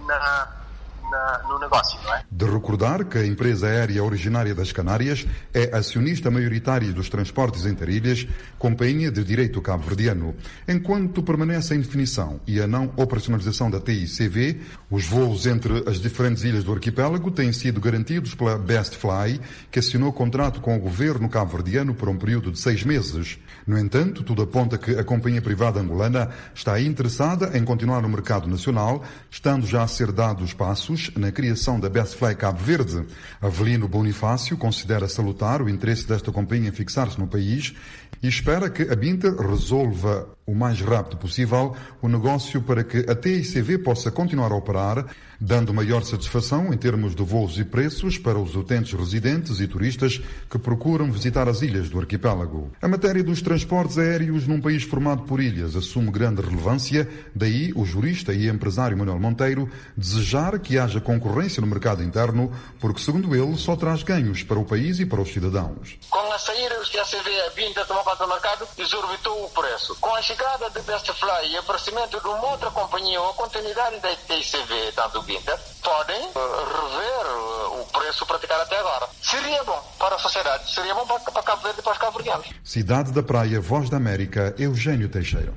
no negócio, não é? De recordar que a empresa aérea originária das Canárias é acionista maioritária dos transportes interilhas, companhia de direito cabo-verdiano. Enquanto permanece a indefinição e a não operacionalização da TICV, os voos entre as diferentes ilhas do arquipélago têm sido garantidos pela Best Fly, que assinou contrato com o governo cabo-verdiano por um período de 6 meses. No entanto, tudo aponta que a companhia privada angolana está interessada em continuar no mercado nacional, estando já a ser dados passos na criação da Best Fly Cabo Verde. Avelino Bonifácio considera salutar o interesse desta companhia em fixar-se no país e espera que a Binter resolva o mais rápido possível o negócio para que a TICV possa continuar a operar, dando maior satisfação em termos de voos e preços para os utentes residentes e turistas que procuram visitar as ilhas do arquipélago. A matéria dos transportes aéreos num país formado por ilhas assume grande relevância, daí o jurista e empresário Manuel Monteiro desejar que haja concorrência no mercado interno, porque, segundo ele, só traz ganhos para o país e para os cidadãos. Com a saída dos TICV, a Binter tomou parte do mercado, exorbitou o preço. Com a chegada de Best Fly e o aparecimento de uma outra companhia ou a continuidade da TICV, tanto Binter, podem rever o preço preço praticado até agora. Seria bom para a sociedade, seria bom para Cabo Verde e para os cabo-verdianos. Cidade da Praia, Voz da América, Eugênio Teixeira.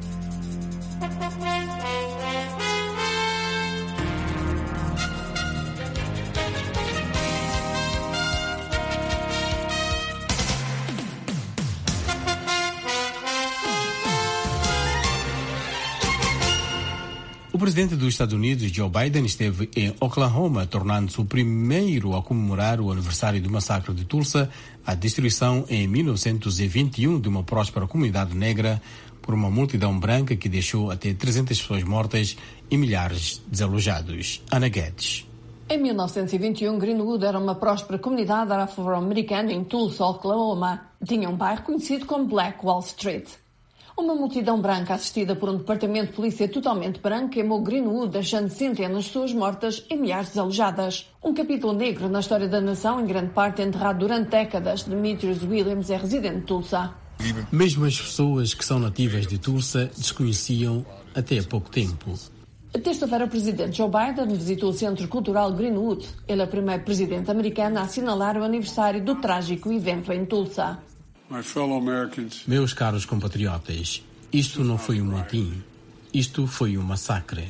O presidente dos Estados Unidos, Joe Biden, esteve em Oklahoma, tornando-se o primeiro a comemorar o aniversário do massacre de Tulsa, a destruição em 1921 de uma próspera comunidade negra por uma multidão branca que deixou até 300 pessoas mortas e milhares desalojados. Ana Guedes. Em 1921, Greenwood era uma próspera comunidade afro-americana em Tulsa, Oklahoma. Tinha um bairro conhecido como Black Wall Street. Uma multidão branca assistida por um departamento de polícia totalmente branco queimou Greenwood, deixando centenas de pessoas mortas e milhares desalojadas. Um capítulo negro na história da nação, em grande parte enterrado durante décadas. Demetrius Williams é residente de Tulsa. Mesmo as pessoas que são nativas de Tulsa desconheciam até há pouco tempo. Terça-feira, o presidente Joe Biden visitou o Centro Cultural Greenwood. Ele é o primeiro presidente americano a assinalar o aniversário do trágico evento em Tulsa. Meus caros compatriotas, isto não foi um motim, isto foi um massacre.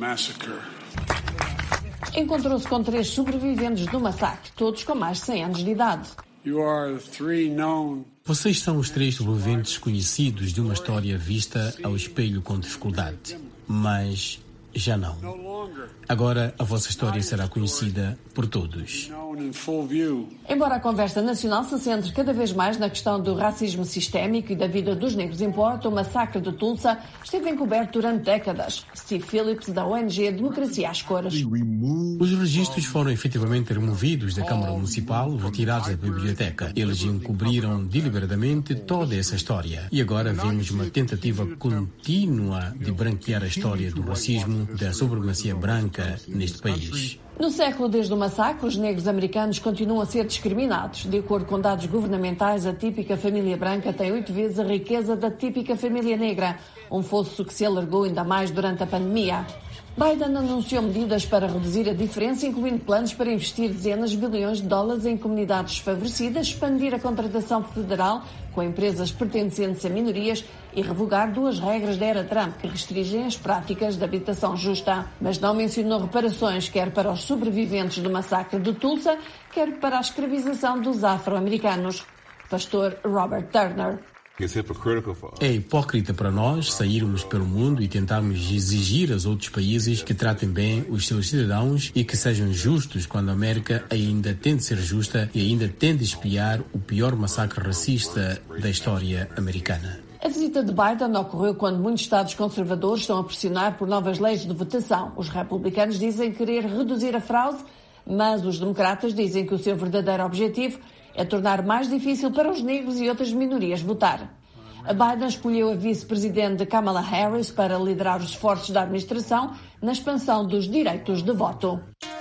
Encontrou-se com 3 sobreviventes do massacre, todos com mais de 100 anos de idade. Vocês são os 3 sobreviventes conhecidos de uma história vista ao espelho com dificuldade, mas já não. Agora a vossa história será conhecida por todos. Embora a conversa nacional se centre cada vez mais na questão do racismo sistémico e da vida dos negros importa, o massacre de Tulsa esteve encoberto durante décadas. Steve Phillips, da ONG Democracia às Cores. Os registros foram efetivamente removidos da Câmara Municipal, retirados da biblioteca. Eles encobriram deliberadamente toda essa história. E agora vemos uma tentativa contínua de branquear a história do racismo, da supremacia branca neste país. No século desde o massacre, os negros americanos continuam a ser discriminados. De acordo com dados governamentais, a típica família branca tem 8 vezes a riqueza da típica família negra, um fosso que se alargou ainda mais durante a pandemia. Biden anunciou medidas para reduzir a diferença, incluindo planos para investir dezenas de bilhões de dólares em comunidades desfavorecidas, expandir a contratação federal com empresas pertencentes a minorias e revogar 2 regras da era Trump que restringem as práticas de habitação justa. Mas não mencionou reparações, quer para os sobreviventes do massacre de Tulsa, quer para a escravização dos afro-americanos. Pastor Robert Turner. É hipócrita para nós sairmos pelo mundo e tentarmos exigir aos outros países que tratem bem os seus cidadãos e que sejam justos quando a América ainda tem de ser justa e ainda tem de espiar o pior massacre racista da história americana. A visita de Biden ocorreu quando muitos estados conservadores estão a pressionar por novas leis de votação. Os republicanos dizem querer reduzir a fraude, mas os democratas dizem que o seu verdadeiro objetivo é tornar mais difícil para os negros e outras minorias votar. Biden escolheu a vice-presidente Kamala Harris para liderar os esforços da administração na expansão dos direitos de voto.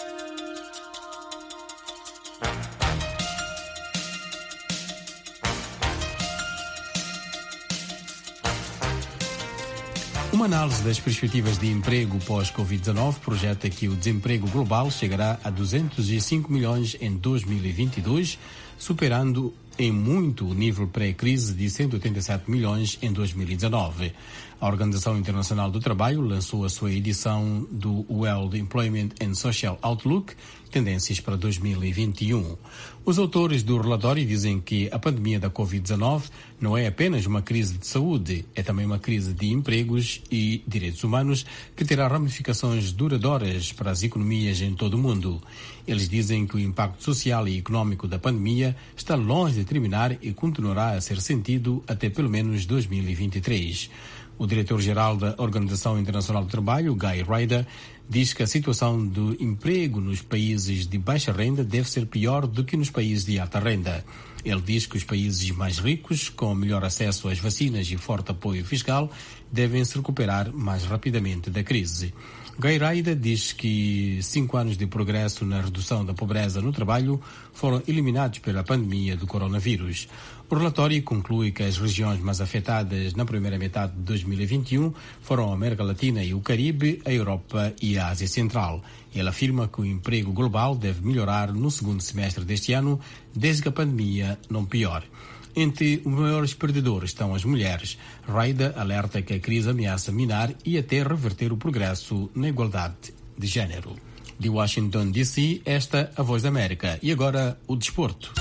Uma análise das perspectivas de emprego pós-Covid-19 projeta que o desemprego global chegará a 205 milhões em 2022, superando em muito o nível pré-crise de 187 milhões em 2019. A Organização Internacional do Trabalho lançou a sua edição do World Employment and Social Outlook, Tendências para 2021. Os autores do relatório dizem que a pandemia da Covid-19 não é apenas uma crise de saúde, é também uma crise de empregos e direitos humanos que terá ramificações duradouras para as economias em todo o mundo. Eles dizem que o impacto social e econômico da pandemia está longe de terminar e continuará a ser sentido até pelo menos 2023. O diretor-geral da Organização Internacional do Trabalho, Guy Ryder, diz que a situação do emprego nos países de baixa renda deve ser pior do que nos países de alta renda. Ele diz que os países mais ricos, com melhor acesso às vacinas e forte apoio fiscal, devem se recuperar mais rapidamente da crise. Gairaida diz que 5 anos de progresso na redução da pobreza no trabalho foram eliminados pela pandemia do coronavírus. O relatório conclui que as regiões mais afetadas na primeira metade de 2021 foram a América Latina e o Caribe, a Europa e a Ásia Central. Ele afirma que o emprego global deve melhorar no segundo semestre deste ano, desde que a pandemia não piore. Entre os maiores perdedores estão as mulheres. Raida alerta que a crise ameaça minar e até reverter o progresso na igualdade de género. De Washington, D.C., esta a Voz da América. E agora, o desporto.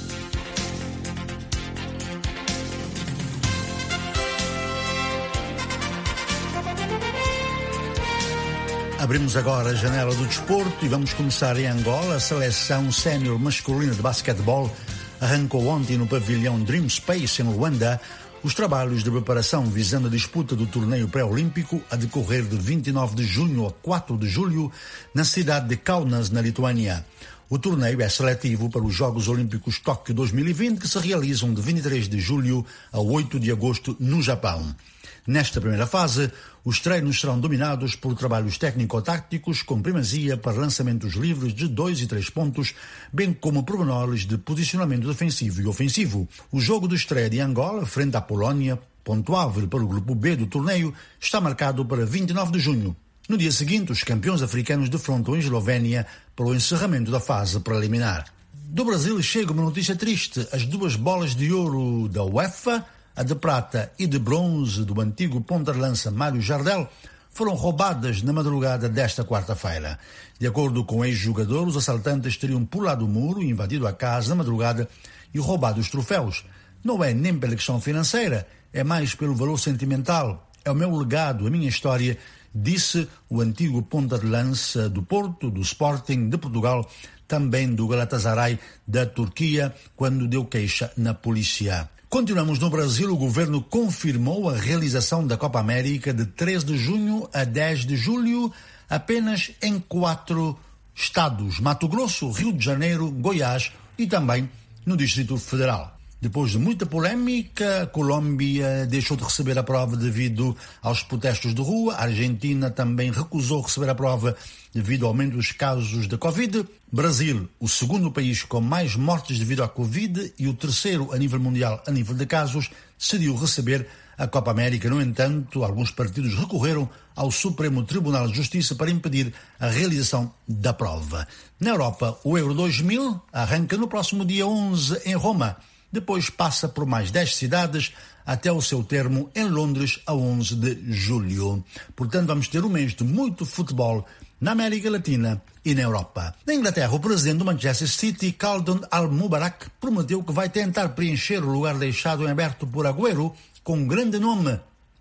Abrimos agora a janela do desporto e vamos começar em Angola. A seleção sénior masculina de basquetebol arrancou ontem no pavilhão Dream Space, em Luanda, os trabalhos de preparação visando a disputa do torneio pré-olímpico a decorrer de 29 de junho a 4 de julho na cidade de Kaunas, na Lituânia. O torneio é seletivo para os Jogos Olímpicos Tóquio 2020, que se realizam de 23 de julho a 8 de agosto no Japão. Nesta primeira fase, os treinos serão dominados por trabalhos técnico-táticos com primazia para lançamentos livres de 2 e 3 pontos, bem como pormenores de posicionamento defensivo e ofensivo. O jogo de estreia de Angola, frente à Polónia, pontuável para o grupo B do torneio, está marcado para 29 de junho. No dia seguinte, os campeões africanos defrontam a Eslovénia para o encerramento da fase preliminar. Do Brasil chega uma notícia triste. As 2 bolas de ouro da UEFA, a de prata e de bronze do antigo ponta-de-lança Mário Jardel, foram roubadas na madrugada desta quarta-feira. De acordo com o ex-jogador, os assaltantes teriam pulado o muro, invadido a casa na madrugada e roubado os troféus. Não é nem pela questão financeira, é mais pelo valor sentimental. É o meu legado, a minha história, disse o antigo ponta-de-lança do Porto, do Sporting, de Portugal, também do Galatasaray, da Turquia, quando deu queixa na polícia. Continuamos no Brasil. O governo confirmou a realização da Copa América de 3 de junho a 10 de julho, apenas em 4 estados: Mato Grosso, Rio de Janeiro, Goiás e também no Distrito Federal. Depois de muita polémica, a Colômbia deixou de receber a prova devido aos protestos de rua. A Argentina também recusou receber a prova devido ao aumento dos casos de Covid. Brasil, o segundo país com mais mortes devido à Covid e o terceiro a nível mundial a nível de casos, decidiu receber a Copa América. No entanto, alguns partidos recorreram ao Supremo Tribunal de Justiça para impedir a realização da prova. Na Europa, o Euro 2000 arranca no próximo dia 11 em Roma. Depois passa por mais 10 cidades até o seu termo em Londres a 11 de julho. Portanto, vamos ter um mês de muito futebol na América Latina e na Europa. Na Inglaterra, o presidente do Manchester City, Khaldoon Al-Mubarak, prometeu que vai tentar preencher o lugar deixado em aberto por Agüero com um grande nome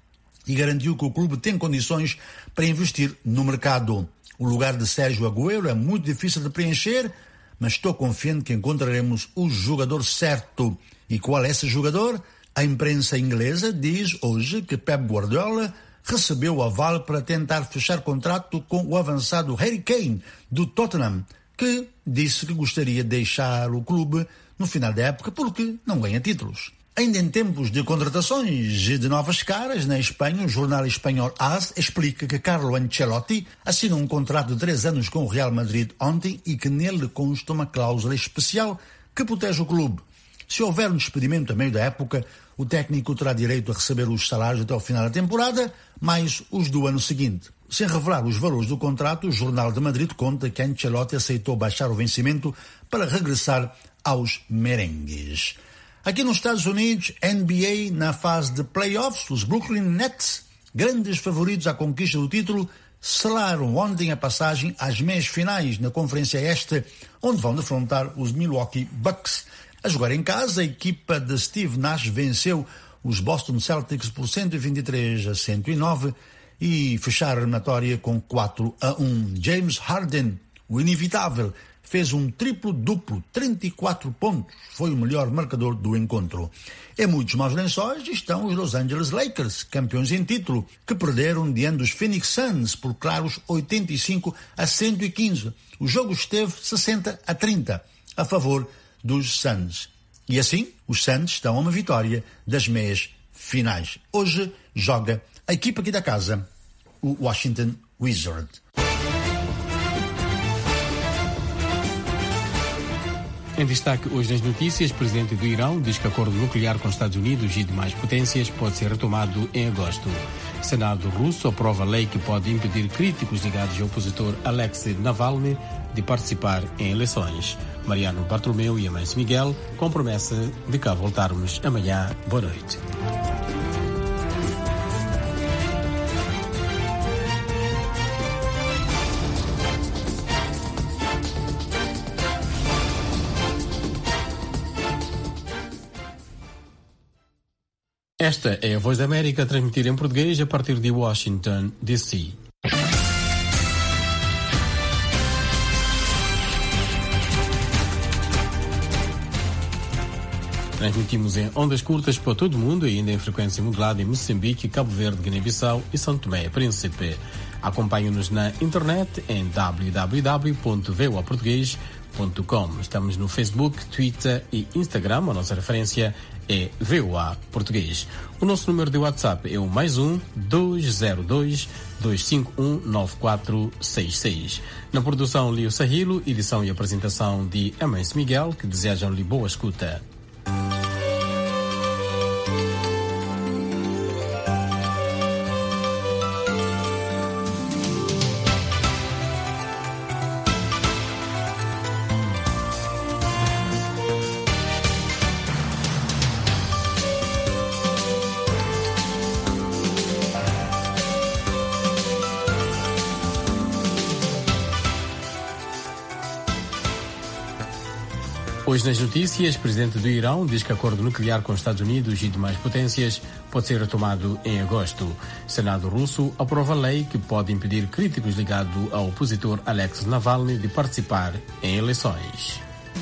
e garantiu que o clube tem condições para investir no mercado. O lugar de Sérgio Agüero é muito difícil de preencher, mas estou confiante que encontraremos o jogador certo. E qual é esse jogador? A imprensa inglesa diz hoje que Pep Guardiola recebeu o aval para tentar fechar contrato com o avançado Harry Kane, do Tottenham, que disse que gostaria de deixar o clube no final da época porque não ganha títulos. Ainda em tempos de contratações e de novas caras, na Espanha, o jornal espanhol AS explica que Carlo Ancelotti assinou um contrato de 3 anos com o Real Madrid ontem e que nele consta uma cláusula especial que protege o clube. Se houver um despedimento a meio da época, o técnico terá direito a receber os salários até o final da temporada, mais os do ano seguinte. Sem revelar os valores do contrato, o Jornal de Madrid conta que Ancelotti aceitou baixar o vencimento para regressar aos merengues. Aqui nos Estados Unidos, NBA na fase de playoffs, os Brooklyn Nets, grandes favoritos à conquista do título, selaram ontem a passagem às meias finais na Conferência Este, onde vão defrontar os Milwaukee Bucks. A jogar em casa, a equipa de Steve Nash venceu os Boston Celtics por 123-109 e fecharam a eliminatória com 4-1. James Harden, o inevitável, fez um triplo-duplo, 34 pontos. Foi o melhor marcador do encontro. Em muitos maus lençóis estão os Los Angeles Lakers, campeões em título, que perderam diante dos Phoenix Suns por claros 85-115. O jogo esteve 60-30 a favor dos Suns. E assim, os Santos estão a uma vitória das meias finais. Hoje joga a equipa aqui da casa, o Washington Wizards. Em destaque hoje nas notícias, o presidente do Irão diz que o acordo nuclear com os Estados Unidos e demais potências pode ser retomado em agosto. O Senado russo aprova a lei que pode impedir críticos ligados ao opositor Alexei Navalny de participar em eleições. Mariano Bartolomeu e Amâncio Miguel, com promessa de cá voltarmos amanhã. Boa noite. Esta é a Voz da América, transmitida em português a partir de Washington, D.C. Transmitimos em ondas curtas para todo o mundo e ainda em frequência modulada em Moçambique, Cabo Verde, Guiné-Bissau e São Tomé e Príncipe. Acompanhe-nos na internet em www.voaportugues.com. Estamos no Facebook, Twitter e Instagram. A nossa referência é VOA Português. O nosso número de WhatsApp é o +1 202 251 9466. Na produção, Lio Sahilo, edição e apresentação de Amâncio Miguel, que desejam-lhe boa escuta. Hoje nas notícias, o presidente do Irão diz que o acordo nuclear com os Estados Unidos e demais potências pode ser retomado em agosto. O Senado russo aprova a lei que pode impedir críticos ligados ao opositor Alexei Navalny de participar em eleições.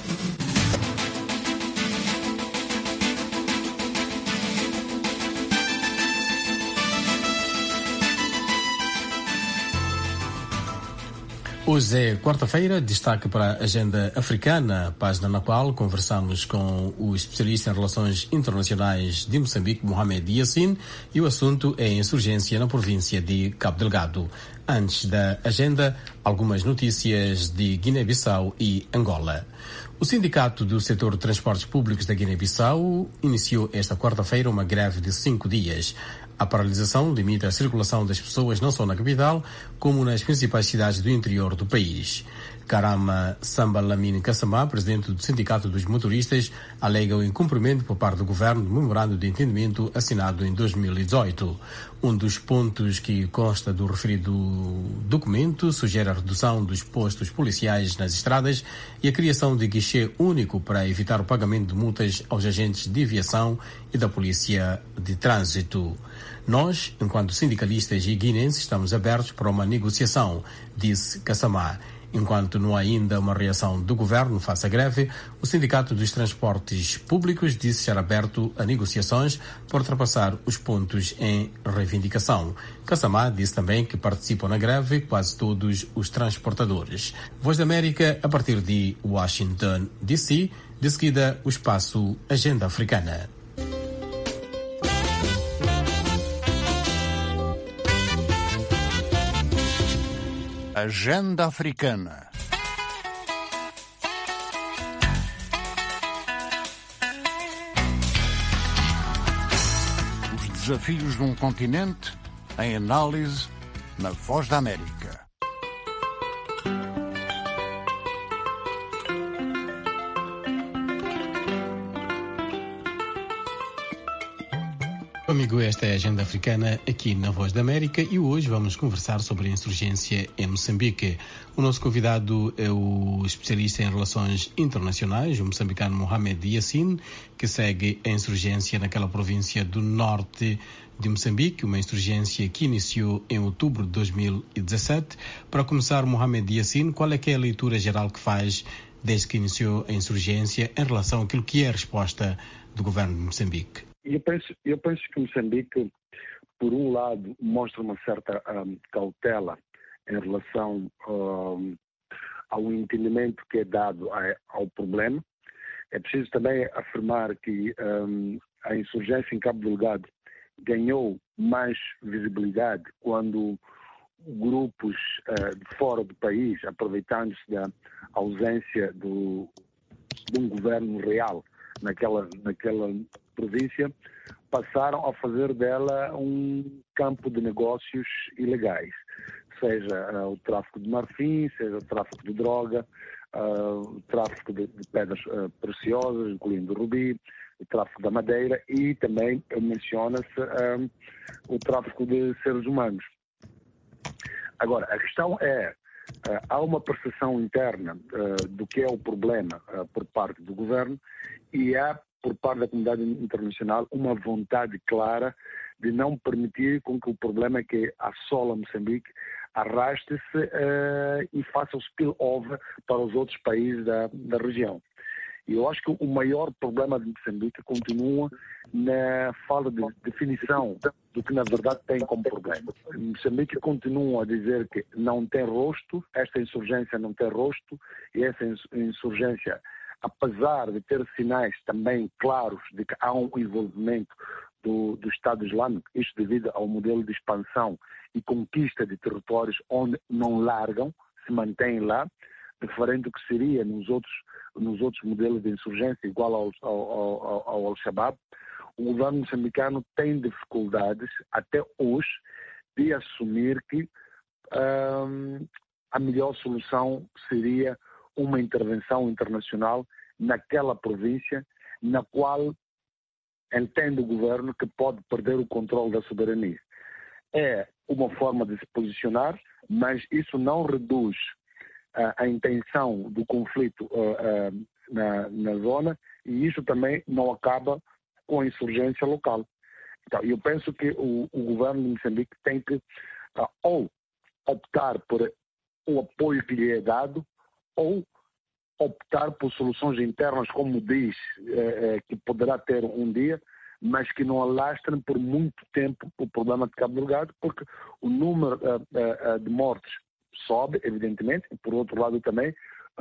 Hoje é quarta-feira, destaque para a agenda africana, página na qual conversamos com o especialista em relações internacionais de Moçambique, Mohamed Yassin, e o assunto é a insurgência na província de Cabo Delgado. Antes da agenda, algumas notícias de Guiné-Bissau e Angola. O Sindicato do Setor de Transportes Públicos da Guiné-Bissau iniciou esta quarta-feira uma greve de 5 dias. A paralisação limita a circulação das pessoas não só na capital, como nas principais cidades do interior do país. Karama Samba Lamine Kassamá, presidente do Sindicato dos Motoristas, alega o incumprimento por parte do governo do memorando de entendimento assinado em 2018. Um dos pontos que consta do referido documento sugere a redução dos postos policiais nas estradas e a criação de guichê único para evitar o pagamento de multas aos agentes de aviação e da polícia de trânsito. Nós, enquanto sindicalistas e guinenses, estamos abertos para uma negociação, disse Kassamá. Enquanto não há ainda uma reação do governo face à greve, o Sindicato dos Transportes Públicos disse estar aberto a negociações para ultrapassar os pontos em reivindicação. Kassamá disse também que participam na greve quase todos os transportadores. Voz da América, a partir de Washington, D.C., de seguida o espaço Agenda Africana. Agenda Africana. Os desafios de um continente em análise na Voz da América. Amigo, esta é a Agenda Africana aqui na Voz da América e hoje vamos conversar sobre a insurgência em Moçambique. O nosso convidado é o especialista em relações internacionais, o moçambicano Mohamed Yassin, que segue a insurgência naquela província do norte de Moçambique, uma insurgência que iniciou em outubro de 2017. Para começar, Mohamed Yassin, qual é que é a leitura geral que faz desde que iniciou a insurgência em relação àquilo que é a resposta do governo de Moçambique? Eu penso que Moçambique, por um lado, mostra uma certa cautela em relação ao entendimento que é dado ao problema. É preciso também afirmar que a insurgência em Cabo Delgado ganhou mais visibilidade quando grupos de fora do país, aproveitando-se da ausência de um governo real naquela província, passaram a fazer dela um campo de negócios ilegais, seja o tráfico de marfim, seja o tráfico de droga, o tráfico de pedras preciosas, incluindo rubi, o tráfico da madeira e também menciona-se o tráfico de seres humanos. Agora, a questão é, há uma percepção interna do que é o problema por parte do governo e há, por parte da comunidade internacional, uma vontade clara de não permitir com que o problema que assola Moçambique arraste-se e faça o spill-over para os outros países da região. E eu acho que o maior problema de Moçambique continua na falta de definição do que na verdade tem como problema. Moçambique continua a dizer que não tem rosto, esta insurgência não tem rosto, e essa insurgência, apesar de ter sinais também claros de que há um envolvimento do Estado Islâmico, isto devido ao modelo de expansão e conquista de territórios onde não largam, se mantêm lá, diferente do que seria nos outros modelos de insurgência, igual ao Al-Shabaab. O governo moçambicano tem dificuldades, até hoje, de assumir que a melhor solução seria uma intervenção internacional naquela província, na qual entende o governo que pode perder o controle da soberania. É uma forma de se posicionar, mas isso não reduz a intenção do conflito na zona, e isso também não acaba com a insurgência local. Então, eu penso que o governo de Moçambique tem que ou optar por o apoio que lhe é dado, ou optar por soluções internas, como diz, que poderá ter um dia, mas que não alastrem por muito tempo o problema de Cabo Delgado, porque o número de mortes sobe, evidentemente, e por outro lado também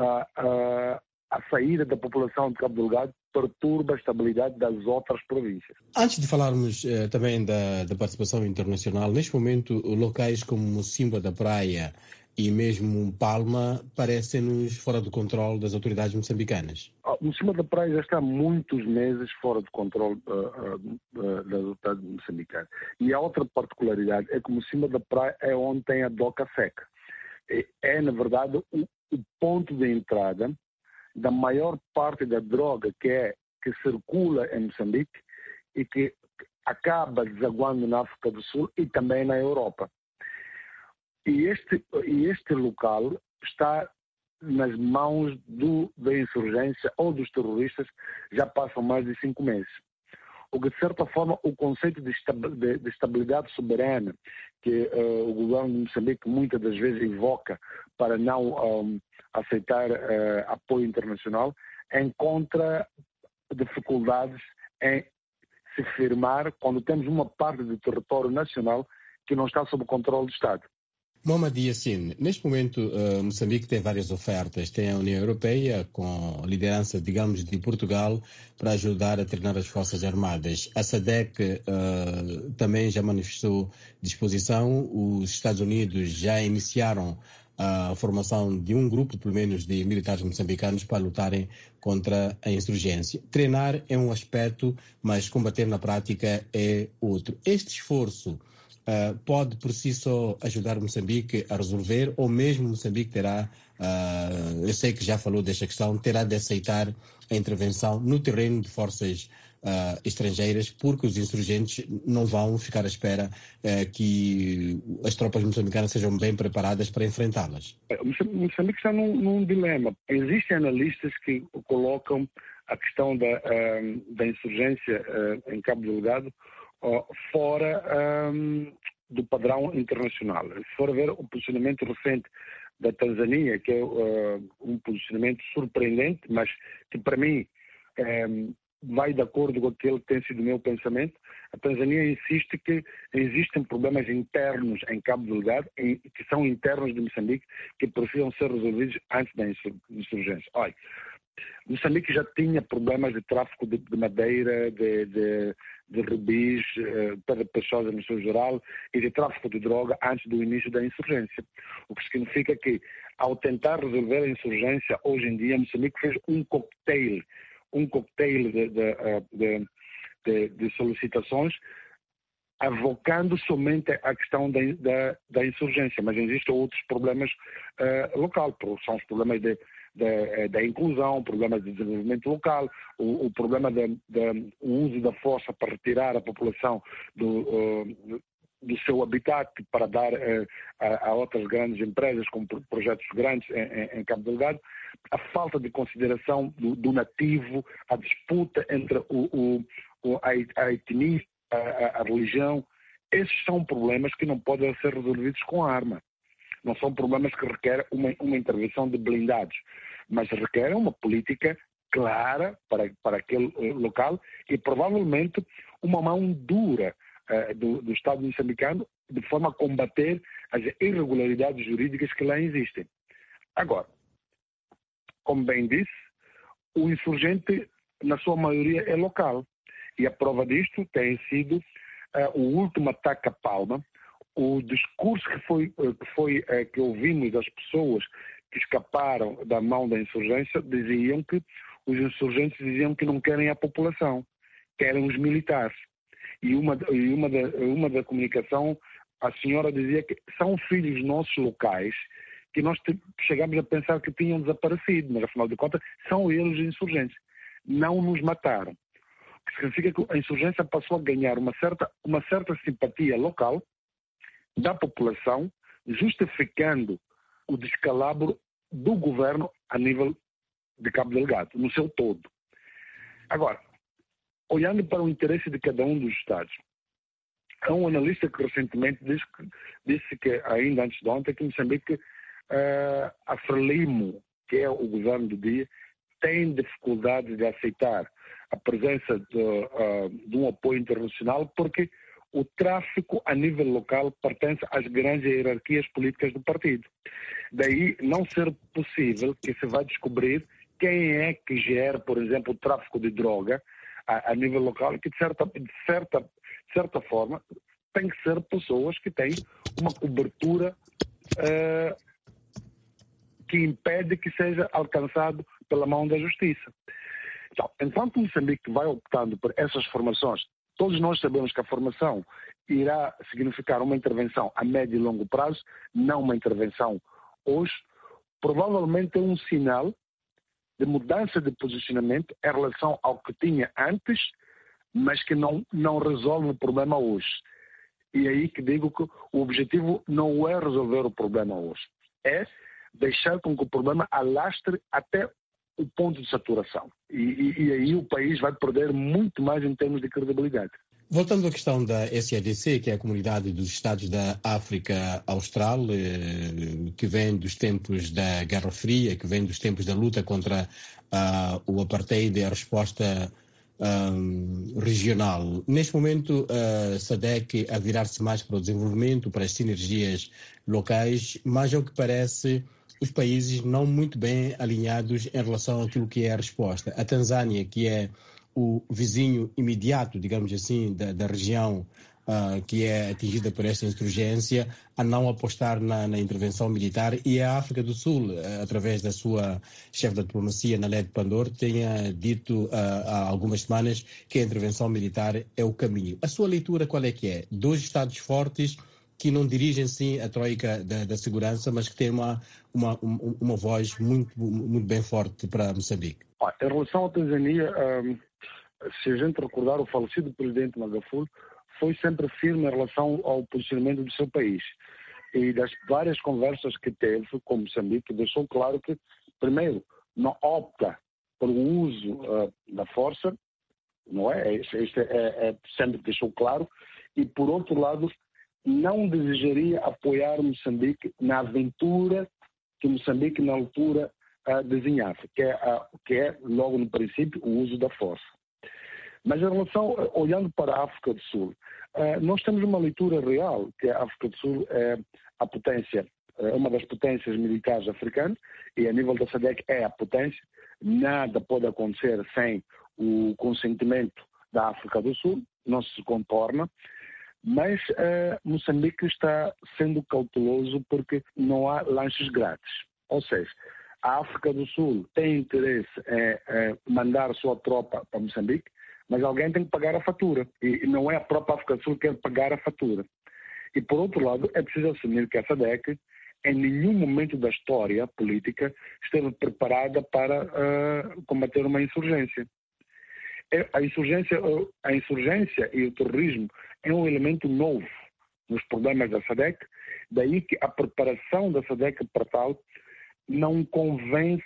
a saída da população de Cabo Delgado perturba a estabilidade das outras províncias. Antes de falarmos também da participação internacional, neste momento locais como Simba da Praia e mesmo Palma parecem-nos fora do controle das autoridades moçambicanas. O Simba da Praia já está há muitos meses fora do controle das autoridades moçambicanas. E a outra particularidade é que o Simba da Praia é onde tem a doca seca. É, na verdade, o ponto de entrada da maior parte da droga que circula em Moçambique e que acaba desaguando na África do Sul e também na Europa. E este local está nas mãos da insurgência ou dos terroristas já passam mais de 5 meses. O que, de certa forma, o conceito de estabilidade soberana que o governo de Moçambique muitas das vezes invoca para não aceitar apoio internacional, encontra dificuldades em se firmar quando temos uma parte do território nacional que não está sob o controle do Estado. Mohamed Yassin, neste momento Moçambique tem várias ofertas. Tem a União Europeia com a liderança, digamos, de Portugal para ajudar a treinar as Forças Armadas. A SADC também já manifestou disposição. Os Estados Unidos já iniciaram a formação de um grupo, pelo menos, de militares moçambicanos para lutarem contra a insurgência. Treinar é um aspecto, mas combater na prática é outro. Este esforço pode por si só ajudar Moçambique a resolver, ou mesmo Moçambique terá, eu sei que já falou desta questão, terá de aceitar a intervenção no terreno de forças estrangeiras, porque os insurgentes não vão ficar à espera que as tropas moçambicanas sejam bem preparadas para enfrentá-las. Moçambique está num dilema. Existem analistas que colocam a questão da insurgência em Cabo Delgado fora do padrão internacional. Se for ver o posicionamento recente da Tanzânia, que é um posicionamento surpreendente, mas que para mim vai de acordo com aquele que tem sido o meu pensamento, a Tanzânia insiste que existem problemas internos em Cabo Delgado, que são internos de Moçambique, que precisam ser resolvidos antes da insurgência. Olha, Moçambique já tinha problemas de tráfico de madeira, de rubis, pedra preciosa no seu geral, e de tráfico de droga antes do início da insurgência. O que significa que, ao tentar resolver a insurgência, hoje em dia, Moçambique fez um cocktail de solicitações, avocando somente a questão da insurgência, mas existem outros problemas locais, são os problemas da inclusão, problemas de desenvolvimento local, o problema do uso da força para retirar a população do seu habitat para dar a outras grandes empresas com projetos grandes em Cabo Delgado, a falta de consideração do nativo, a disputa entre a etnia, a religião. Esses são problemas que não podem ser resolvidos com a arma. Não são problemas que requerem uma intervenção de blindados, mas requerem uma política clara para aquele local e provavelmente uma mão dura do Estado moçambicano de forma a combater as irregularidades jurídicas que lá existem. Agora, como bem disse, o insurgente, na sua maioria, é local. E a prova disto tem sido o último ataque a Palma, o discurso que ouvimos das pessoas que escaparam da mão da insurgência, diziam que os insurgentes diziam que não querem a população, querem os militares. E uma da comunicação, a senhora dizia que são filhos nossos locais que nós chegamos a pensar que tinham desaparecido, mas afinal de contas são eles os insurgentes. Não nos mataram. O que significa que a insurgência passou a ganhar uma certa simpatia local da população, justificando o descalabro do governo a nível de Cabo Delgado, no seu todo. Agora, olhando para o interesse de cada um dos Estados, há um analista que recentemente disse que, ainda antes de ontem, que Moçambique, a Frelimo, que é o governo do dia, tem dificuldade de aceitar a presença de um apoio internacional porque o tráfico a nível local pertence às grandes hierarquias políticas do partido. Daí não ser possível que se vá descobrir quem é que gera, por exemplo, o tráfico de droga a nível local, que de certa forma tem que ser pessoas que têm uma cobertura que impede que seja alcançado pela mão da justiça. Então, enquanto Moçambique vai optando por essas formações, todos nós sabemos que a formação irá significar uma intervenção a médio e longo prazo, não uma intervenção hoje, provavelmente é um sinal de mudança de posicionamento em relação ao que tinha antes, mas que não resolve o problema hoje. E é aí que digo que o objetivo não é resolver o problema hoje, é deixar com que o problema alastre até o ponto de saturação. E aí o país vai perder muito mais em termos de credibilidade. Voltando à questão da SADC, que é a Comunidade dos Estados da África Austral, que vem dos tempos da Guerra Fria, que vem dos tempos da luta contra o apartheid e a resposta regional. Neste momento, a SADC a virar-se mais para o desenvolvimento, para as sinergias locais, mas ao que parece os países não muito bem alinhados em relação àquilo que é a resposta. A Tanzânia, que é o vizinho imediato, digamos assim, da região que é atingida por esta insurgência, a não apostar na intervenção militar, e a África do Sul, através da sua chefe da diplomacia, Naledi Pandor, tenha dito há algumas semanas que a intervenção militar é o caminho. A sua leitura qual é que é? Dois Estados fortes que não dirigem, sim, a troika da segurança, mas que têm uma voz muito bem forte para Moçambique. Em relação à Tanzânia, se a gente recordar, o falecido presidente Magufuli foi sempre firme em relação ao posicionamento do seu país. E das várias conversas que teve com Moçambique, deixou claro que, primeiro, não opta pelo uso da força, não é? Sempre deixou claro. E, por outro lado, não desejaria apoiar Moçambique na aventura que Moçambique, na altura, desenhava, que é, logo no princípio, o uso da força. Mas em relação, olhando para a África do Sul, nós temos uma leitura real, que a África do Sul é a potência, uma das potências militares africanas, e a nível da SADC é a potência. nada pode acontecer sem o consentimento da África do Sul, não se contorna, mas Moçambique está sendo cauteloso porque não há lanches grátis. Ou seja, a África do Sul tem interesse em mandar sua tropa para Moçambique, mas alguém tem que pagar a fatura. E não é a própria África do Sul que quer pagar a fatura. E, por outro lado, é preciso assumir que a SADC, em nenhum momento da história política, esteve preparada para combater uma insurgência. A insurgência e o terrorismo é um elemento novo nos problemas da SADC, daí que a preparação da SADC para tal não convence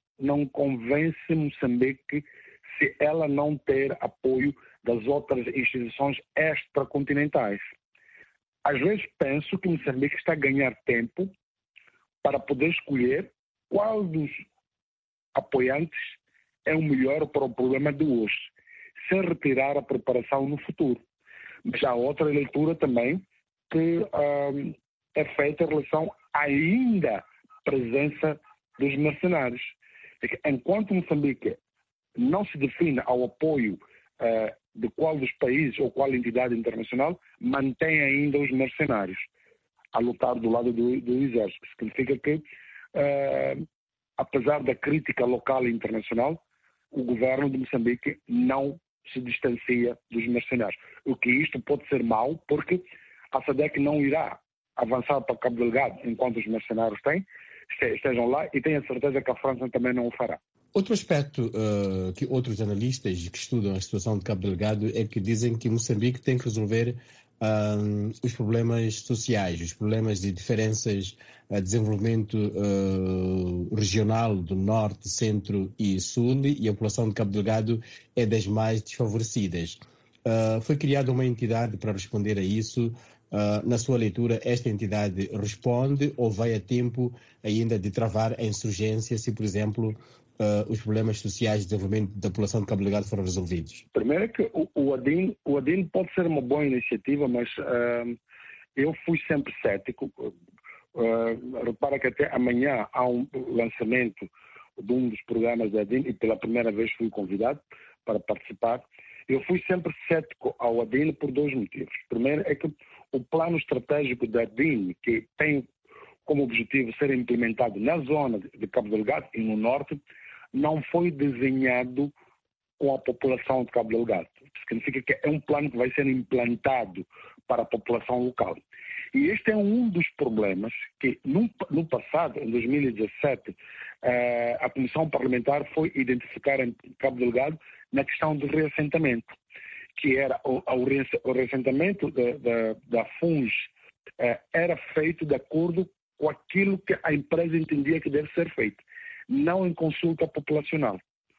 Moçambique se ela não ter apoio das outras instituições extracontinentais. Às vezes penso que Moçambique está a ganhar tempo para poder escolher qual dos apoiantes é o melhor para o problema de hoje, sem retirar a preparação no futuro. Mas há outra leitura também que é feita em relação ainda à presença dos mercenários. Enquanto Moçambique não se define ao apoio de qual dos países ou qual entidade internacional, mantém ainda os mercenários a lutar do lado do exército. Significa que, apesar da crítica local e internacional, o governo de Moçambique não se distancia dos mercenários. O que isto pode ser mau, porque a SADC não irá avançar para Cabo Delgado enquanto os mercenários estejam lá, e tenho a certeza que a França também não o fará. Outro aspecto que outros analistas que estudam a situação de Cabo Delgado é que dizem que Moçambique tem que resolver os problemas sociais, os problemas de diferenças de desenvolvimento regional do norte, centro e sul, e a população de Cabo Delgado é das mais desfavorecidas. Foi criada uma entidade para responder a isso. Na sua leitura, esta entidade responde ou vai a tempo ainda de travar a insurgência se, por exemplo, os problemas sociais de desenvolvimento da população de Cabo Delgado foram resolvidos? Primeiro é que o ADIN pode ser uma boa iniciativa, mas eu fui sempre cético. Repara que até amanhã há um lançamento de um dos programas da ADIN e pela primeira vez fui convidado para participar. Eu fui sempre cético ao ADIN por dois motivos. Primeiro é que o plano estratégico da ADIN, que tem como objetivo ser implementado na zona de Cabo Delgado e no norte, não foi desenhado com a população de Cabo Delgado. Significa que é um plano que vai ser implantado para a população local. E este é um dos problemas que, no passado, em 2017, a Comissão Parlamentar foi identificar em Cabo Delgado na questão do reassentamento, que era o reassentamento da FUNS era feito de acordo com aquilo que a empresa entendia que deve ser feito, não em consulta populacional.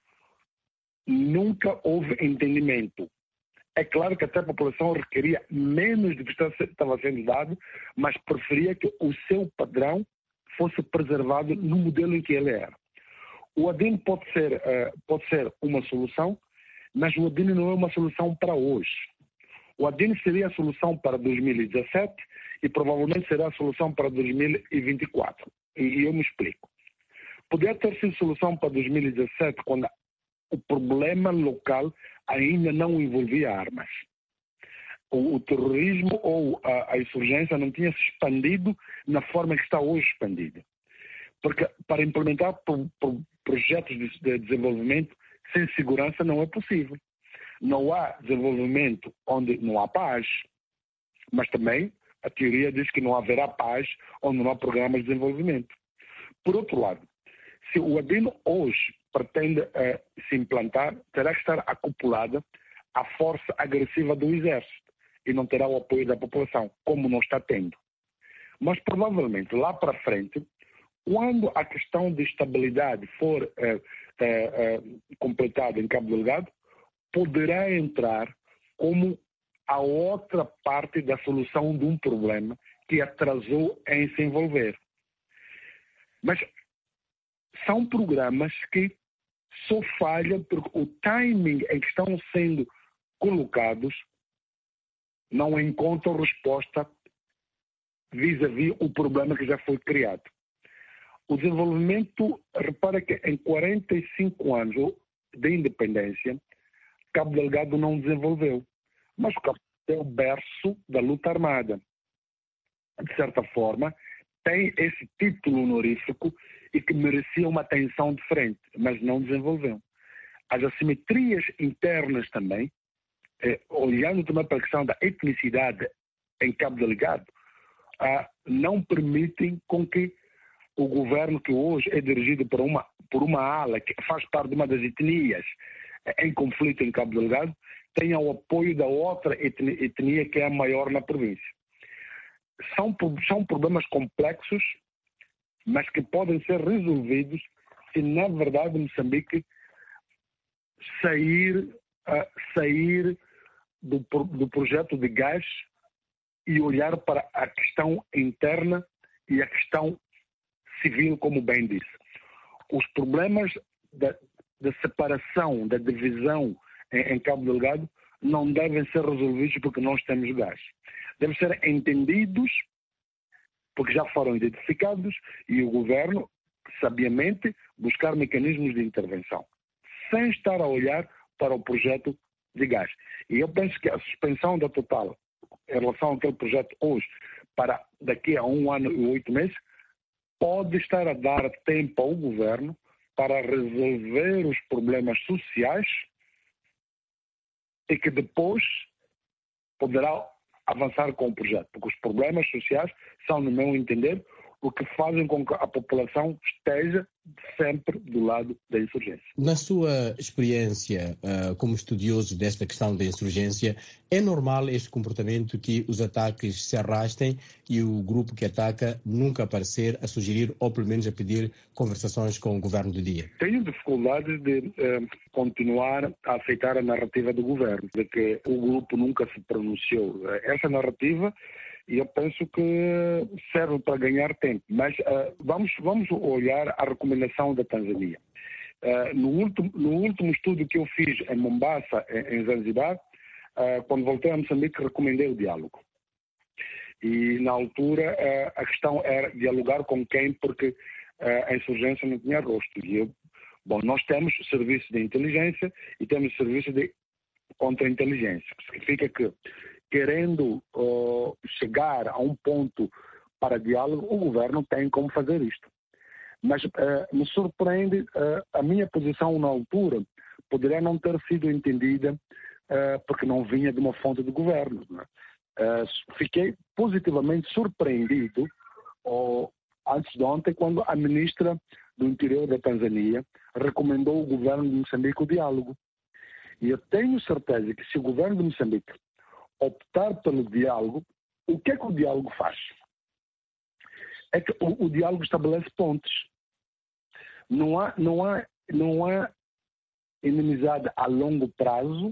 Nunca houve entendimento. É claro que até a população requeria menos do que estava sendo dado, mas preferia que o seu padrão fosse preservado no modelo em que ele era. O ADIN pode ser uma solução, mas o ADIN não é uma solução para hoje. O ADIN seria a solução para 2017 e provavelmente será a solução para 2024. E eu me explico. Poderia ter sido solução para 2017 quando o problema local ainda não envolvia armas. O terrorismo ou a insurgência não tinha se expandido na forma que está hoje expandida. Porque para implementar projetos de desenvolvimento sem segurança não é possível. Não há desenvolvimento onde não há paz, mas também a teoria diz que não haverá paz onde não há programas de desenvolvimento. Por outro lado, se o ADIN hoje pretende se implantar, terá que estar acoplada à força agressiva do exército e não terá o apoio da população, como não está tendo. Mas provavelmente lá para frente, quando a questão de estabilidade for completada em Cabo Delgado, poderá entrar como a outra parte da solução de um problema que atrasou em se envolver. Mas são programas que só falham porque o timing em que estão sendo colocados não encontram resposta vis-à-vis o problema que já foi criado. O desenvolvimento, repara que em 45 anos de independência, Cabo Delgado não desenvolveu. Mas o Cabo Delgado é o berço da luta armada. De certa forma, tem esse título honorífico e que merecia uma atenção diferente, mas não desenvolveu. As assimetrias internas também, olhando também para a questão da etnicidade em Cabo Delgado, não permitem com que o governo, que hoje é dirigido por uma ala que faz parte de uma das etnias em conflito em Cabo Delgado, tenha o apoio da outra etnia que é a maior na província. São problemas complexos, mas que podem ser resolvidos se, na verdade, Moçambique sair do projeto de gás e olhar para a questão interna e a questão civil, como bem disse. Os problemas da separação, da divisão em Cabo Delgado não devem ser resolvidos porque nós temos gás. Devem ser entendidos porque já foram identificados e o governo, sabiamente, buscar mecanismos de intervenção, sem estar a olhar para o projeto de gás. E eu penso que a suspensão da Total em relação àquele projeto hoje, para daqui a 1 ano e 8 meses, pode estar a dar tempo ao governo para resolver os problemas sociais e que depois poderá avançar com o projeto. Porque os problemas sociais são, no meu entender, o que fazem com que a população esteja sempre do lado da insurgência. Na sua experiência como estudioso desta questão da insurgência, é normal este comportamento que os ataques se arrastem e o grupo que ataca nunca aparecer a sugerir ou pelo menos a pedir conversações com o governo do dia? Tenho dificuldades de continuar a aceitar a narrativa do governo, de que o grupo nunca se pronunciou. Essa narrativa, e eu penso que serve para ganhar tempo. Mas vamos olhar a recomendação da Tanzânia. No último estudo que eu fiz em Mombasa, em Zanzibar, quando voltei a Moçambique, recomendei o diálogo. E, na altura, a questão era dialogar com quem, porque a insurgência não tinha rosto. E nós temos serviço de inteligência e temos serviço de contra-inteligência, que significa que, querendo chegar a um ponto para diálogo, o governo tem como fazer isto. Mas me surpreende, a minha posição na altura poderia não ter sido entendida porque não vinha de uma fonte do governo. Fiquei positivamente surpreendido antes de ontem, quando a ministra do Interior da Tanzânia recomendou ao governo de Moçambique o diálogo. E eu tenho certeza que se o governo de Moçambique optar pelo diálogo, o que é que o diálogo faz? É que o diálogo estabelece pontes. Não há inimizade a longo prazo,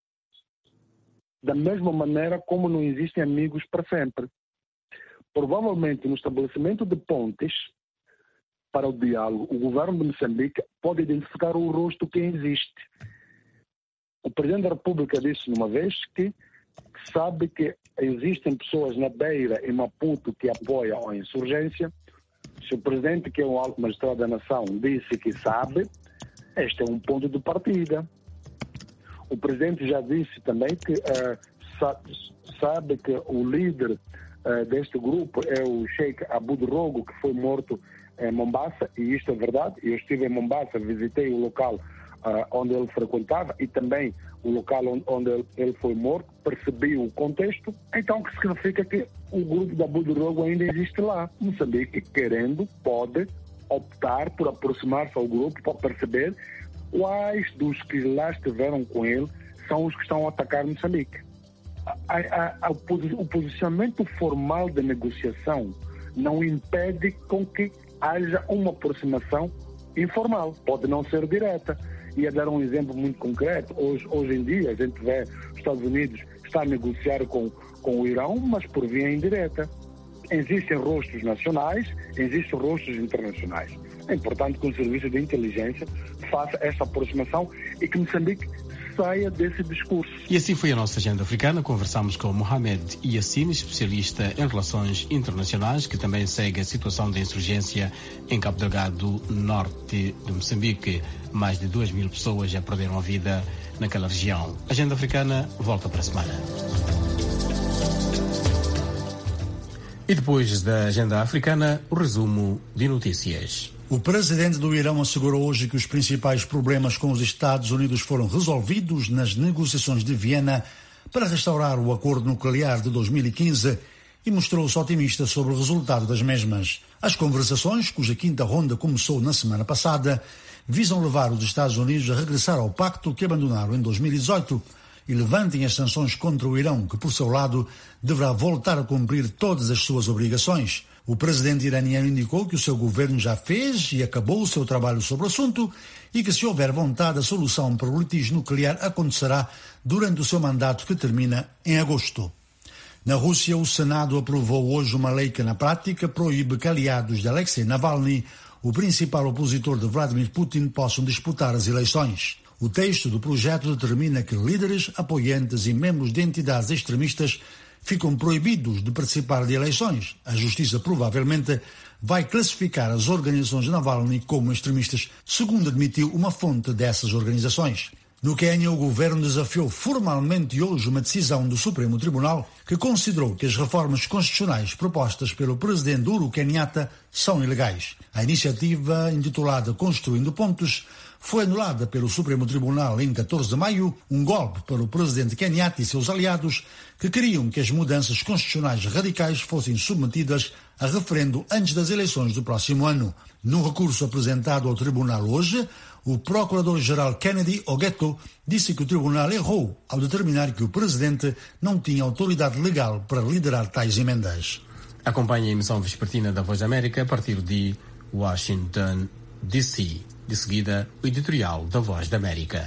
da mesma maneira como não existem amigos para sempre. Provavelmente, no estabelecimento de pontes para o diálogo, o governo de Moçambique pode identificar o rosto que existe. O Presidente da República disse uma vez que sabe que existem pessoas na beira, em Maputo, que apoiam a insurgência. Se o Presidente, que é o alto magistrado da nação, disse que sabe, este é um ponto de partida. O Presidente já disse também que sabe que o líder deste grupo é o Sheikh Abu Rogo, que foi morto em Mombasa, e isto é verdade. Eu estive em Mombasa, visitei o local onde ele frequentava e também o local onde ele foi morto, percebi o contexto. Então, o que significa que o grupo da Abu Rogo ainda existe lá. Moçambique, querendo, pode optar por aproximar-se ao grupo para perceber quais dos que lá estiveram com ele são os que estão a atacar Moçambique. O posicionamento formal da negociação não impede com que haja uma aproximação informal. Pode não ser direta. Ia dar um exemplo muito concreto. Hoje em dia, a gente vê os Estados Unidos está a negociar com o Irão, mas por via indireta. Existem rostos nacionais, existem rostos internacionais. É importante que o serviço de inteligência faça essa aproximação e que Moçambique saia desse discurso. E assim foi a nossa agenda africana. Conversamos com Mohamed Yassine, especialista em relações internacionais, que também segue a situação da insurgência em Cabo Delgado, norte de Moçambique. Mais de 2.000 pessoas já perderam a vida naquela região. A agenda africana volta para a semana. E depois da agenda africana, o resumo de notícias. O presidente do Irão assegurou hoje que os principais problemas com os Estados Unidos foram resolvidos nas negociações de Viena para restaurar o acordo nuclear de 2015 e mostrou-se otimista sobre o resultado das mesmas. As conversações, cuja quinta ronda começou na semana passada, visam levar os Estados Unidos a regressar ao pacto que abandonaram em 2018 e levantem as sanções contra o Irão, que, por seu lado, deverá voltar a cumprir todas as suas obrigações. O presidente iraniano indicou que o seu governo já fez e acabou o seu trabalho sobre o assunto e que, se houver vontade, a solução para o litígio nuclear acontecerá durante o seu mandato, que termina em agosto. Na Rússia, o Senado aprovou hoje uma lei que, na prática, proíbe que aliados de Alexei Navalny, o principal opositor de Vladimir Putin, possam disputar as eleições. O texto do projeto determina que líderes, apoiantes e membros de entidades extremistas ficam proibidos de participar de eleições. A justiça provavelmente vai classificar as organizações de Navalny como extremistas, segundo admitiu uma fonte dessas organizações. No Quênia, o governo desafiou formalmente hoje uma decisão do Supremo Tribunal que considerou que as reformas constitucionais propostas pelo presidente Uhuru Kenyatta são ilegais. A iniciativa, intitulada Construindo Pontos, foi anulada pelo Supremo Tribunal em 14 de maio, um golpe para o presidente Kenyatta e seus aliados, que queriam que as mudanças constitucionais radicais fossem submetidas a referendo antes das eleições do próximo ano. No recurso apresentado ao tribunal hoje, o procurador-geral Kennedy Ogeto disse que o tribunal errou ao determinar que o presidente não tinha autoridade legal para liderar tais emendas. Acompanhe a emissão vespertina da Voz da América a partir de Washington, D.C. De seguida, o editorial da Voz da América.